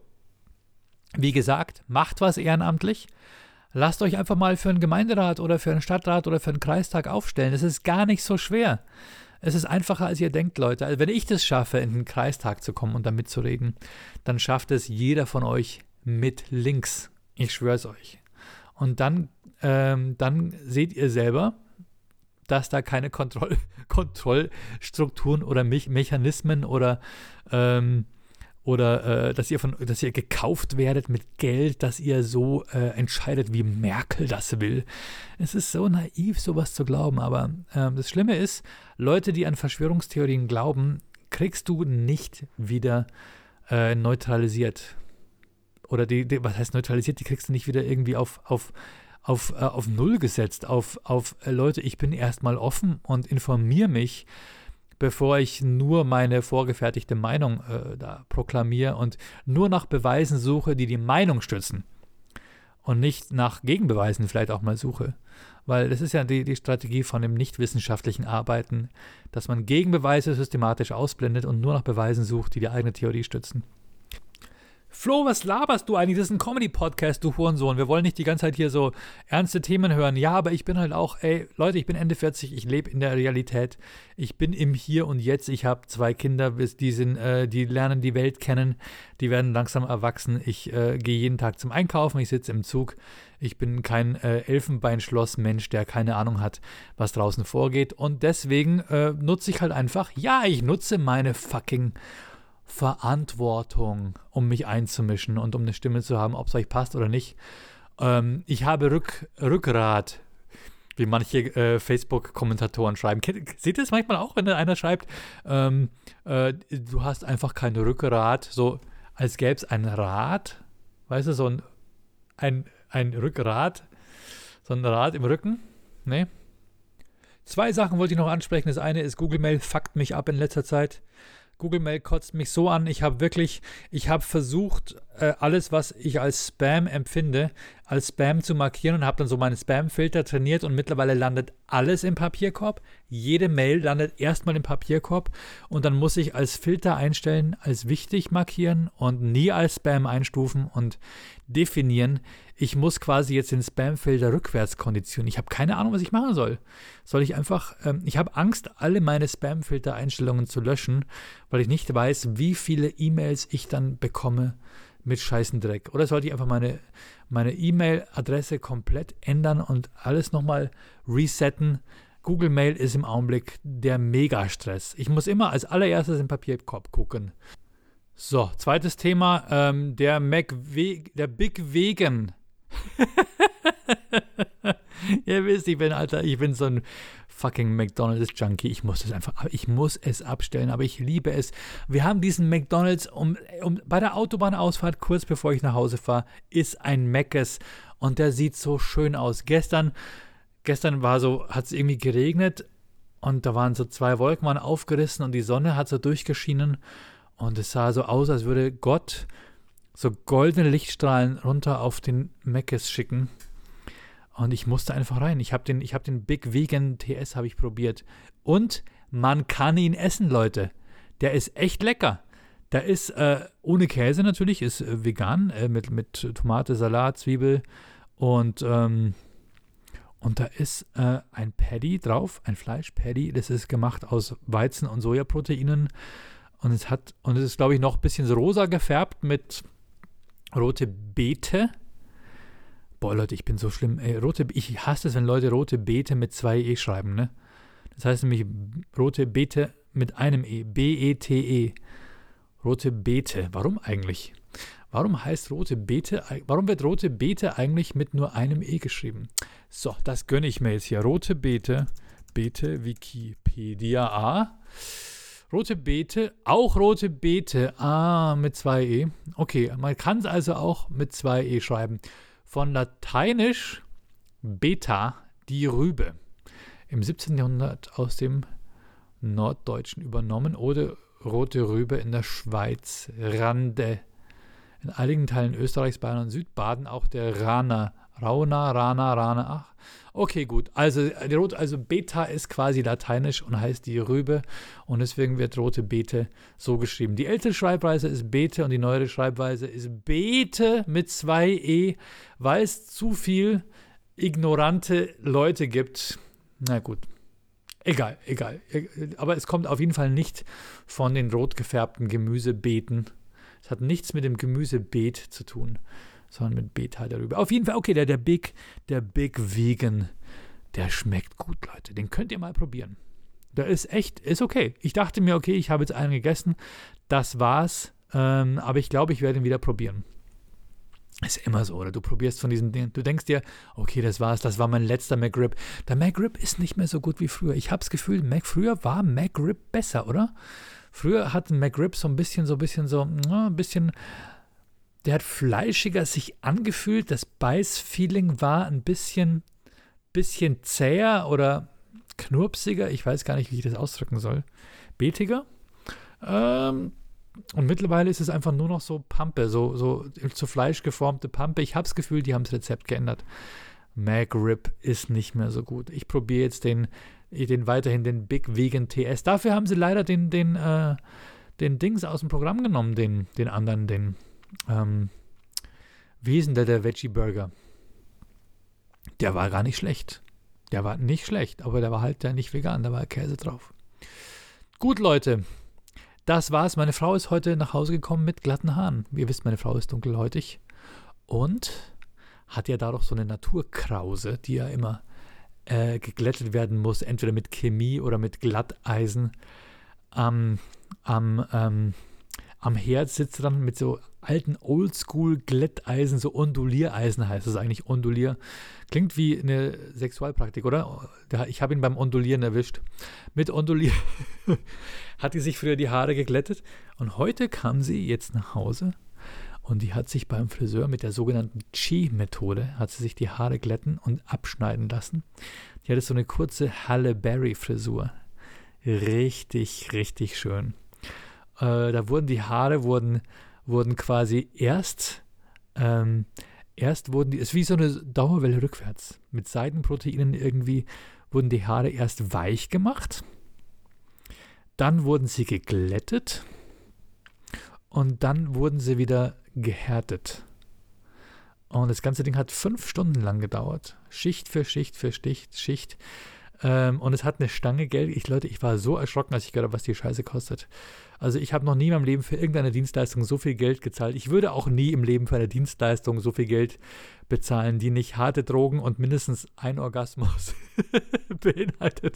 wie gesagt, macht was ehrenamtlich. Lasst euch einfach mal für einen Gemeinderat oder für einen Stadtrat oder für einen Kreistag aufstellen. Das ist gar nicht so schwer. Es ist einfacher, als ihr denkt, Leute. Also wenn ich das schaffe, in den Kreistag zu kommen und da mitzureden, dann schafft es jeder von euch mit links. Ich schwöre es euch. Und dann, ähm, dann seht ihr selber, dass da keine Kontroll- Kontrollstrukturen oder Me- Mechanismen oder ähm, Oder äh, dass ihr von, dass ihr gekauft werdet mit Geld, dass ihr so äh, entscheidet, wie Merkel das will. Es ist so naiv, sowas zu glauben. Aber äh, das Schlimme ist, Leute, die an Verschwörungstheorien glauben, kriegst du nicht wieder äh, neutralisiert. Oder die, die, was heißt neutralisiert? Die kriegst du nicht wieder irgendwie auf, auf, auf, äh, auf Null gesetzt. Auf, auf äh, Leute, ich bin erstmal offen und informiere mich, bevor ich nur meine vorgefertigte Meinung äh, da proklamiere und nur nach Beweisen suche, die die Meinung stützen und nicht nach Gegenbeweisen vielleicht auch mal suche. Weil das ist ja die, die Strategie von dem nichtwissenschaftlichen Arbeiten, dass man Gegenbeweise systematisch ausblendet und nur nach Beweisen sucht, die die eigene Theorie stützen. Flo, was laberst du eigentlich? Das ist ein Comedy-Podcast, du Hurensohn. Wir wollen nicht die ganze Zeit hier so ernste Themen hören. Ja, aber ich bin halt auch, ey, Leute, ich bin Ende vierzig, ich lebe in der Realität. Ich bin im Hier und Jetzt. Ich habe zwei Kinder, die, sind, äh, die lernen die Welt kennen. Die werden langsam erwachsen. Ich äh, gehe jeden Tag zum Einkaufen. Ich sitze im Zug. Ich bin kein äh, Elfenbeinschloss-Mensch, der keine Ahnung hat, was draußen vorgeht. Und deswegen äh, nutze ich halt einfach, ja, ich nutze meine fucking Verantwortung, um mich einzumischen und um eine Stimme zu haben, ob es euch passt oder nicht. Ähm, ich habe Rück, Rückgrat, wie manche äh, Facebook-Kommentatoren schreiben. Seht ihr das manchmal auch, wenn einer schreibt, ähm, äh, du hast einfach kein Rückgrat, so als gäbe es ein Rad, weißt du, so ein, ein, ein Rückgrat, so ein Rad im Rücken, ne? Zwei Sachen wollte ich noch ansprechen. Das eine ist, Google Mail fuckt mich ab in letzter Zeit. Google Mail kotzt mich so an, ich habe wirklich, ich habe versucht, äh, alles, was ich als Spam empfinde, als Spam zu markieren und habe dann so meinen Spam-Filter trainiert und mittlerweile landet alles im Papierkorb. Jede Mail landet erstmal im Papierkorb und dann muss ich als Filter einstellen, als wichtig markieren und nie als Spam einstufen und definieren. Ich muss quasi jetzt den Spam-Filter rückwärts konditionieren. Ich habe keine Ahnung, was ich machen soll. Soll ich einfach, ähm, ich habe Angst, alle meine Spam-Filter-Einstellungen zu löschen, weil ich nicht weiß, wie viele E-Mails ich dann bekomme mit Scheißendreck. Oder sollte ich einfach meine, meine E-Mail-Adresse komplett ändern und alles nochmal resetten? Google Mail ist im Augenblick der Megastress. Ich muss immer als allererstes im Papierkorb gucken. So, zweites Thema, ähm, der Mac, der Big Vegan. Ihr wisst, ich bin, Alter, ich bin so ein fucking McDonald's-Junkie. Ich muss es einfach, ich muss es abstellen, aber ich liebe es. Wir haben diesen McDonald's, um, um, bei der Autobahnausfahrt, kurz bevor ich nach Hause fahre, ist ein Mc's und der sieht so schön aus. Gestern, gestern war so, hat es irgendwie geregnet und da waren so zwei Wolken, waren aufgerissen und die Sonne hat so durchgeschienen und es sah so aus, als würde Gott so goldene Lichtstrahlen runter auf den Mc's schicken. Und ich musste einfach rein. Ich habe den, ich hab den Big Vegan T S habe ich probiert. Und man kann ihn essen, Leute. Der ist echt lecker. Der ist äh, ohne Käse natürlich, ist äh, vegan, äh, mit, mit Tomate, Salat, Zwiebel. Und, ähm, und da ist äh, ein Patty drauf, ein Fleisch-Patty. Das ist gemacht aus Weizen- und Sojaproteinen. Und es hat, und es ist, glaube ich, noch ein bisschen so rosa gefärbt mit rote Beete. Boah, Leute, ich bin so schlimm. Ey, rote, ich hasse es, wenn Leute rote Beete mit zwei E schreiben, ne? Das heißt nämlich rote Beete mit einem E. B E T E. Rote Beete. Warum eigentlich? Warum heißt rote Beete, warum wird rote Beete eigentlich mit nur einem E geschrieben? So, das gönne ich mir jetzt hier. Rote Beete, Beete, Wikipedia, A. Rote Beete, auch rote Beete, ah, mit zwei E. Okay, man kann es also auch mit zwei E schreiben. Von Lateinisch Beta, die Rübe. im siebzehnten. Jahrhundert aus dem Norddeutschen übernommen oder rote Rübe in der Schweiz, Rande. In einigen Teilen Österreichs, Bayern und Südbaden auch der Rana. Rauna, Rana, Rana, ach. Okay, gut. Also, die Rot, also Beta ist quasi lateinisch und heißt die Rübe und deswegen wird rote Beete so geschrieben. Die ältere Schreibweise ist Beete und die neuere Schreibweise ist Beete mit zwei E, weil es zu viel ignorante Leute gibt. Na gut. Egal, egal. Aber es kommt auf jeden Fall nicht von den rot gefärbten Gemüsebeeten. Es hat nichts mit dem Gemüsebeet zu tun, sondern mit Beta darüber. Auf jeden Fall, okay, der, der Big, der Big Vegan, der schmeckt gut, Leute. Den könnt ihr mal probieren. Der ist echt, ist okay. Ich dachte mir, okay, ich habe jetzt einen gegessen, das war's. Ähm, aber ich glaube, ich werde ihn wieder probieren. Ist immer so, oder? Du probierst von diesen Dingen, du denkst dir, okay, das war's, das war mein letzter McRib. Der McRib ist nicht mehr so gut wie früher. Ich habe das Gefühl, Mac, früher war McRib besser, oder? Früher hat ein McRib so ein bisschen, so ein bisschen, so ein bisschen, der hat fleischiger sich angefühlt. Das Beißfeeling war ein bisschen, bisschen zäher oder knurpsiger. Ich weiß gar nicht, wie ich das ausdrücken soll. Beetiger. Ähm, und mittlerweile ist es einfach nur noch so Pampe, so, so zu Fleisch geformte Pampe. Ich habe das Gefühl, die haben das Rezept geändert. McRib ist nicht mehr so gut. Ich probiere jetzt den, den weiterhin, den Big Vegan T S. Dafür haben sie leider den, den, äh, den Dings aus dem Programm genommen, den, den anderen, den, ähm, wie hieß denn der, der Veggie Burger? Der war gar nicht schlecht. Der war nicht schlecht, aber der war halt ja nicht vegan, da war Käse drauf. Gut, Leute, das war's. Meine Frau ist heute nach Hause gekommen mit glatten Haaren. Ihr wisst, meine Frau ist dunkelhäutig und hat ja dadurch so eine Naturkrause, die ja immer äh, geglättet werden muss, entweder mit Chemie oder mit Glatteisen. Am, am, ähm, am Herd sitzt sie dann mit so alten Oldschool-Glätteisen, so Onduliereisen heißt es eigentlich, Ondulier. Klingt wie eine Sexualpraktik, oder? Ich habe ihn beim Ondulieren erwischt. Mit Ondulier hat die sich früher die Haare geglättet und heute kam sie jetzt nach Hause und die hat sich beim Friseur mit der sogenannten Chi-Methode, hat sie sich die Haare glätten und abschneiden lassen. Die hatte so eine kurze Halle Berry-Frisur. Richtig, richtig schön. Äh, da wurden die Haare, wurden, wurden quasi erst, ähm, erst wurden die, es ist wie so eine Dauerwelle rückwärts. Mit Seidenproteinen irgendwie wurden die Haare erst weich gemacht, dann wurden sie geglättet und dann wurden sie wieder gehärtet. Und das ganze Ding hat fünf Stunden lang gedauert. Schicht für Schicht für Schicht, Schicht. Ähm, und es hat eine Stange Geld. Ich, Leute, ich war so erschrocken, als ich gehört habe, was die Scheiße kostet. Also ich habe noch nie in meinem Leben für irgendeine Dienstleistung so viel Geld gezahlt. Ich würde auch nie im Leben für eine Dienstleistung so viel Geld bezahlen, die nicht harte Drogen und mindestens ein Orgasmus beinhaltet.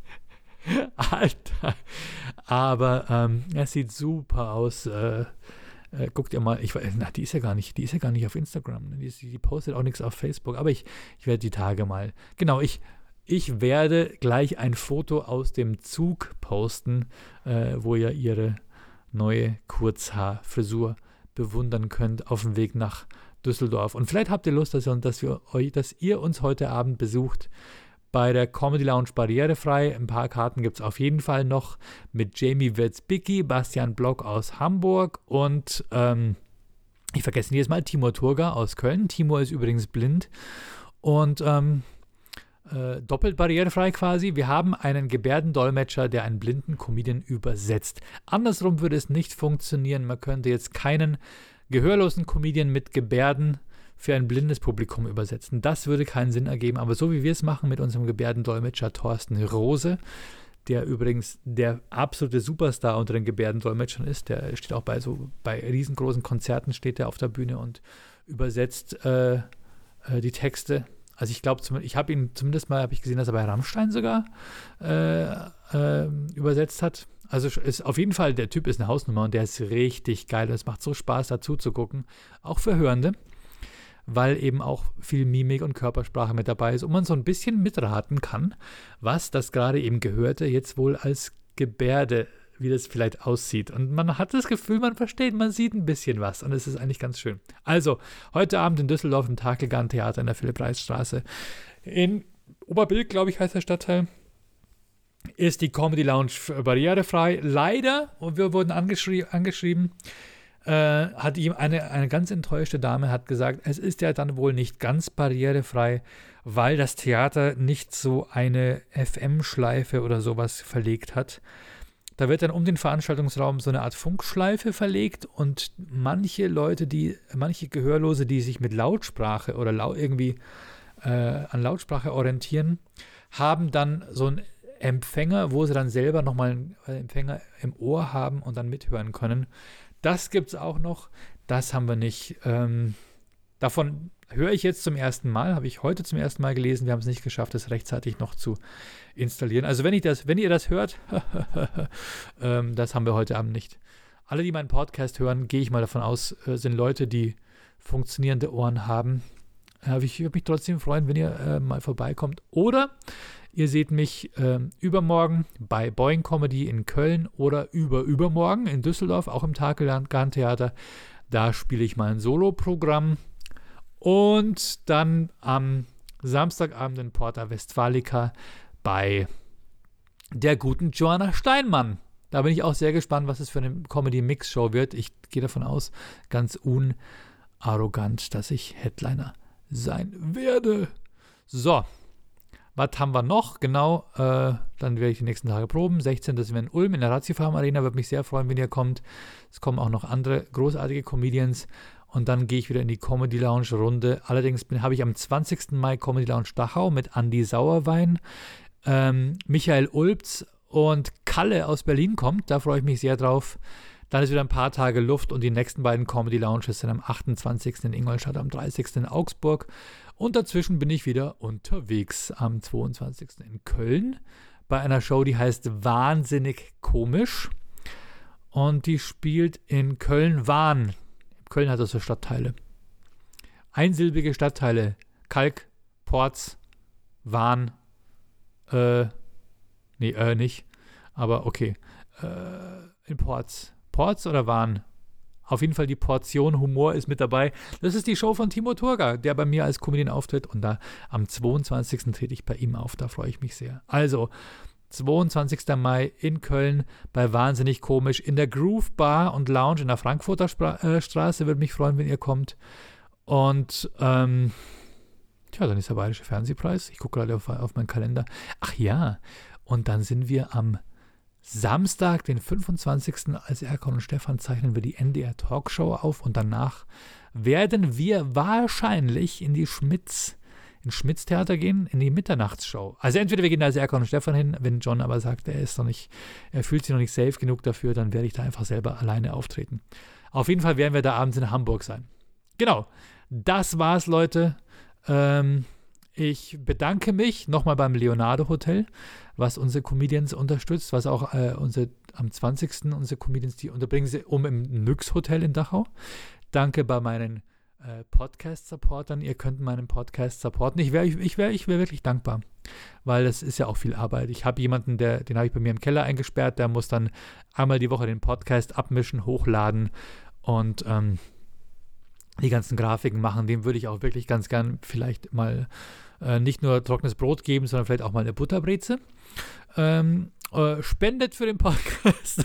Alter. Aber ähm, es sieht super aus. Äh, äh, guckt ihr mal, ich, na, die ist ja gar nicht, die ist ja gar nicht auf Instagram. Die, die postet auch nichts auf Facebook. Aber ich, ich werde die Tage mal. Genau, ich. Ich werde gleich ein Foto aus dem Zug posten, äh, wo ihr ihre neue Kurzhaarfrisur bewundern könnt auf dem Weg nach Düsseldorf. Und vielleicht habt ihr Lust, dass ihr, dass wir euch, dass ihr uns heute Abend besucht bei der Comedy Lounge barrierefrei. Ein paar Karten gibt es auf jeden Fall noch mit Jamie Wirzbicki, Bastian Block aus Hamburg und ähm, ich vergesse jedes Mal Timur Turga aus Köln. Timur ist übrigens blind und ähm, Äh, doppelt barrierefrei quasi. Wir haben einen Gebärdendolmetscher, der einen blinden Comedian übersetzt. Andersrum würde es nicht funktionieren. Man könnte jetzt keinen gehörlosen Comedian mit Gebärden für ein blindes Publikum übersetzen. Das würde keinen Sinn ergeben. Aber so wie wir es machen mit unserem Gebärdendolmetscher Thorsten Rose, der übrigens der absolute Superstar unter den Gebärdendolmetschern ist, der steht auch bei so bei riesengroßen Konzerten steht er auf der Bühne und übersetzt äh, äh, die Texte. Also ich glaube, ich habe ihn zumindest mal, habe ich gesehen, dass er bei Rammstein sogar äh, äh, übersetzt hat. Also ist auf jeden Fall, der Typ ist eine Hausnummer und der ist richtig geil. Es macht so Spaß, dazu zu gucken, auch für Hörende, weil eben auch viel Mimik und Körpersprache mit dabei ist und man so ein bisschen mitraten kann, was das gerade eben Gehörte jetzt wohl als Gebärde, wie das vielleicht aussieht. Und man hat das Gefühl, man versteht, man sieht ein bisschen was. Und es ist eigentlich ganz schön. Also, heute Abend in Düsseldorf im Takelgarn Theater in der Philipp-Reis-Straße. In Oberbilk, glaube ich, heißt der Stadtteil, ist die Comedy Lounge barrierefrei. Leider, und wir wurden angeschrie- angeschrieben, äh, hat ihm eine, eine ganz enttäuschte Dame hat gesagt, es ist ja dann wohl nicht ganz barrierefrei, weil das Theater nicht so eine F M-Schleife oder sowas verlegt hat. Da wird dann um den Veranstaltungsraum so eine Art Funkschleife verlegt und manche Leute, die, manche Gehörlose, die sich mit Lautsprache oder lau- irgendwie äh, an Lautsprache orientieren, haben dann so einen Empfänger, wo sie dann selber nochmal einen Empfänger im Ohr haben und dann mithören können. Das gibt es auch noch, das haben wir nicht. Ähm, davon höre ich jetzt zum ersten Mal, habe ich heute zum ersten Mal gelesen, wir haben es nicht geschafft, das rechtzeitig noch zu installieren. Also wenn, ich das, wenn ihr das hört, ähm, das haben wir heute Abend nicht. Alle, die meinen Podcast hören, gehe ich mal davon aus, äh, sind Leute, die funktionierende Ohren haben. Äh, ich würde mich trotzdem freuen, wenn ihr äh, mal vorbeikommt. Oder ihr seht mich äh, übermorgen bei Boing Comedy in Köln oder über übermorgen in Düsseldorf, auch im Takelgarn-Theater. Da spiele ich mal ein Solo-Programm. Und dann am Samstagabend in Porta Westfalica bei der guten Joanna Steinmann. Da bin ich auch sehr gespannt, was es für eine Comedy-Mix-Show wird. Ich gehe davon aus, ganz unarrogant, dass ich Headliner sein werde. So, was haben wir noch? Genau, äh, dann werde ich die nächsten Tage proben. sechzehnten sind wir in Ulm in der Ratiofarm Arena. Würde mich sehr freuen, wenn ihr kommt. Es kommen auch noch andere großartige Comedians. Und dann gehe ich wieder in die Comedy Lounge Runde. Allerdings habe ich am zwanzigsten Mai Comedy Lounge Dachau mit Andi Sauerwein, ähm, Michael Ulbz und Kalle aus Berlin kommt. Da freue ich mich sehr drauf. Dann ist wieder ein paar Tage Luft und die nächsten beiden Comedy Lounges sind am achtundzwanzigsten in Ingolstadt, am dreißigsten in Augsburg. Und dazwischen bin ich wieder unterwegs am zweiundzwanzigsten in Köln bei einer Show, die heißt Wahnsinnig komisch. Und die spielt in Köln-Wahn. Köln hat also Stadtteile. Einsilbige Stadtteile. Kalk, Porz, Wahn, äh, nee, äh, nicht. Aber okay. Äh, in Porz. Porz oder Wahn? Auf jeden Fall die Portion Humor ist mit dabei. Das ist die Show von Timo Turga, der bei mir als Comedian auftritt. Und da am zweiundzwanzigsten trete ich bei ihm auf. Da freue ich mich sehr. Also, zweiundzwanzigsten Mai in Köln bei Wahnsinnig komisch in der Groove Bar und Lounge in der Frankfurter Spra- äh, Straße. Würde mich freuen, wenn ihr kommt. Und ähm, tja, dann ist der Bayerische Fernsehpreis. Ich gucke gerade auf, auf meinen Kalender. Ach ja, und dann sind wir am Samstag, den fünfundzwanzigsten als Erkan und Stefan zeichnen wir die N D R Talkshow auf und danach werden wir wahrscheinlich in die Schmitz ins Schmitz-Theater gehen, in die Mitternachtsshow. Also entweder wir gehen da als Erkan und Stefan hin, wenn John aber sagt, er ist noch nicht, er fühlt sich noch nicht safe genug dafür, dann werde ich da einfach selber alleine auftreten. Auf jeden Fall werden wir da abends in Hamburg sein. Genau, das war's, Leute. Ähm, ich bedanke mich nochmal beim Leonardo Hotel, was unsere Comedians unterstützt, was auch äh, unsere, am zwanzigsten unsere Comedians, die unterbringen sie um im Nyx Hotel in Dachau. Danke bei meinen äh, Podcast-Supportern. Ihr könnt meinen Podcast supporten. Ich wäre ich wär, ich wär wirklich dankbar, weil das ist ja auch viel Arbeit. Ich habe jemanden, der, den habe ich bei mir im Keller eingesperrt, der muss dann einmal die Woche den Podcast abmischen, hochladen und ähm, die ganzen Grafiken machen. Dem würde ich auch wirklich ganz gern vielleicht mal äh, nicht nur trockenes Brot geben, sondern vielleicht auch mal eine Butterbreze. Ähm, äh, spendet für den Podcast.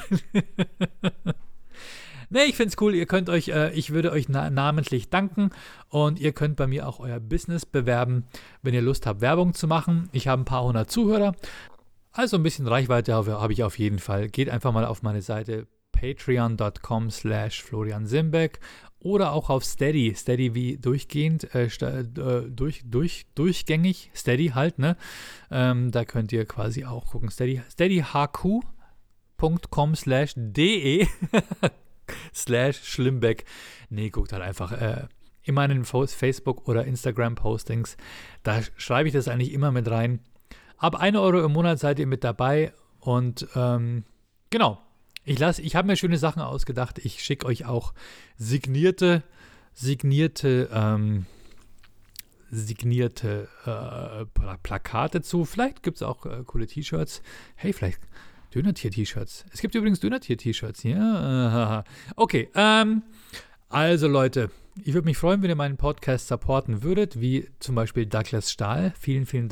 Nee, ich finde es cool. Ihr könnt euch, äh, ich würde euch na- namentlich danken und ihr könnt bei mir auch euer Business bewerben, wenn ihr Lust habt, Werbung zu machen. Ich habe ein paar hundert Zuhörer. Also ein bisschen Reichweite habe hab ich auf jeden Fall. Geht einfach mal auf meine Seite patreon.com slash Florian Simbeck oder auch auf Steady. Steady wie durchgehend, äh, sta- äh, durch, durch, durchgängig. Steady halt, ne? Ähm, da könnt ihr quasi auch gucken. Steady, steadyhq.com slash de slash Schlimbeck. Nee, guckt halt einfach äh, in meinen Facebook- oder Instagram-Postings. Da schreibe ich das eigentlich immer mit rein. Ab ein Euro im Monat seid ihr mit dabei und ähm, genau. Ich lasse, ich habe mir schöne Sachen ausgedacht. Ich schicke euch auch signierte, signierte, ähm, signierte äh, Plakate zu. Vielleicht gibt es auch äh, coole T-Shirts. Hey, vielleicht Dönertier-T-Shirts. Es gibt übrigens Dönertier-T-Shirts. Ja. Okay. Ähm, also Leute, ich würde mich freuen, wenn ihr meinen Podcast supporten würdet, wie zum Beispiel Douglas Stahl. Vielen, vielen Dank.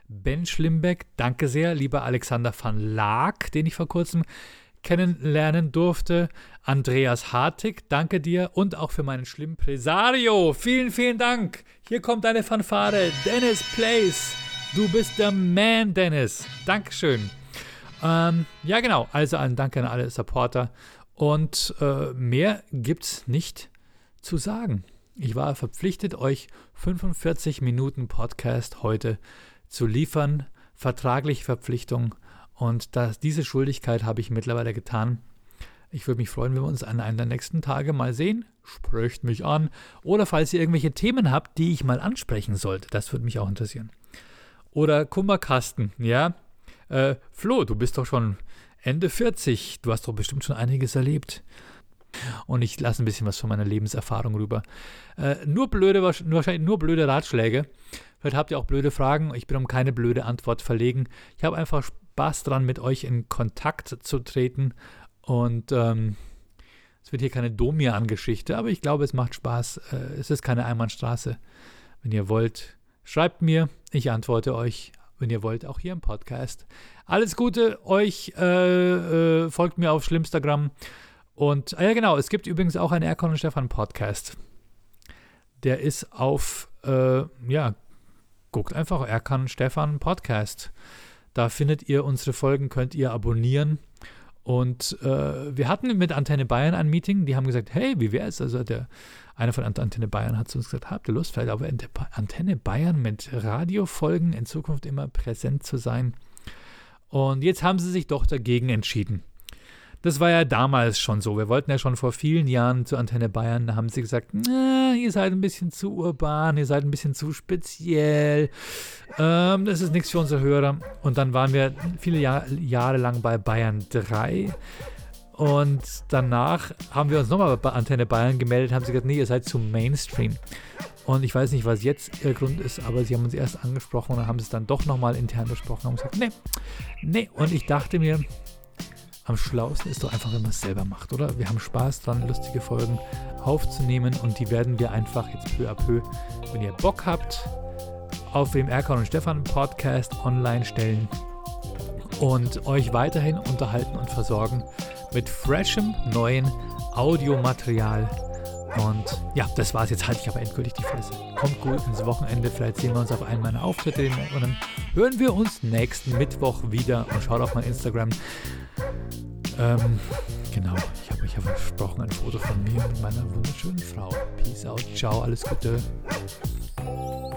Ben Schlimbeck, danke sehr. Lieber Alexander van Laak, den ich vor kurzem kennenlernen durfte. Andreas Hartig, danke dir. Und auch für meinen Schlimmpresario. Vielen, vielen Dank. Hier kommt deine Fanfare. Dennis Place. Du bist der Man, Dennis. Dankeschön. Ähm, ja, genau. Also ein Dank an alle Supporter. Und äh, mehr gibt's nicht zu sagen. Ich war verpflichtet, euch fünfundvierzig Minuten Podcast heute zu liefern. Vertragliche Verpflichtung. Und das, diese Schuldigkeit habe ich mittlerweile getan. Ich würde mich freuen, wenn wir uns an einem der nächsten Tage mal sehen. Sprecht mich an. Oder falls ihr irgendwelche Themen habt, die ich mal ansprechen sollte. Das würde mich auch interessieren. Oder Kummerkasten, ja. Äh, Flo, du bist doch schon Ende vierzig. Du hast doch bestimmt schon einiges erlebt. Und ich lasse ein bisschen was von meiner Lebenserfahrung rüber. Äh, nur blöde, wahrscheinlich nur blöde Ratschläge. Vielleicht habt ihr auch blöde Fragen. Ich bin um keine blöde Antwort verlegen. Ich habe einfach Spaß dran, mit euch in Kontakt zu treten. Und ähm, es wird hier keine Domian-Geschichte, aber ich glaube, es macht Spaß. Äh, es ist keine Einbahnstraße. Wenn ihr wollt, schreibt mir. Ich antworte euch, wenn ihr wollt, auch hier im Podcast. Alles Gute euch. Äh, äh, folgt mir auf Schlimmstagram. Und, ah ja genau, es gibt übrigens auch einen Erkan und Stefan Podcast. Der ist auf, äh, ja, guckt einfach Erkan und Stefan Podcast. Da findet ihr unsere Folgen, könnt ihr abonnieren. Und äh, wir hatten mit Antenne Bayern ein Meeting, die haben gesagt, hey, wie wäre es? Also der, einer von Antenne Bayern hat zu uns gesagt, habt ihr Lust, vielleicht auf Antenne Bayern mit Radiofolgen in Zukunft immer präsent zu sein? Und jetzt haben sie sich doch dagegen entschieden. Das war ja damals schon so. Wir wollten ja schon vor vielen Jahren zu Antenne Bayern, da haben sie gesagt, na, ihr seid ein bisschen zu urban, ihr seid ein bisschen zu speziell, ähm, das ist nichts für unsere Hörer. Und dann waren wir viele Jahr, Jahre lang bei Bayern drei und danach haben wir uns nochmal bei Antenne Bayern gemeldet, haben sie gesagt, nee, ihr seid zu Mainstream. Und ich weiß nicht, was jetzt ihr Grund ist, aber sie haben uns erst angesprochen und dann haben sie es dann doch nochmal intern besprochen und gesagt, nee, nee. Und ich dachte mir, am schlausten ist doch einfach, wenn man es selber macht, oder? Wir haben Spaß dran, lustige Folgen aufzunehmen und die werden wir einfach jetzt peu à peu, wenn ihr Bock habt, auf dem Erkan und Stefan Podcast online stellen und euch weiterhin unterhalten und versorgen mit freshem, neuen Audiomaterial. Und ja, das war's. Jetzt halte ich aber endgültig die Fresse. Kommt gut ins Wochenende. Vielleicht sehen wir uns auf einen meiner Auftritte und dann hören wir uns nächsten Mittwoch wieder und schaut auf mein Instagram. Ähm, genau. Ich habe euch ja versprochen, ein Foto von mir mit meiner wunderschönen Frau. Peace out. Ciao. Alles Gute.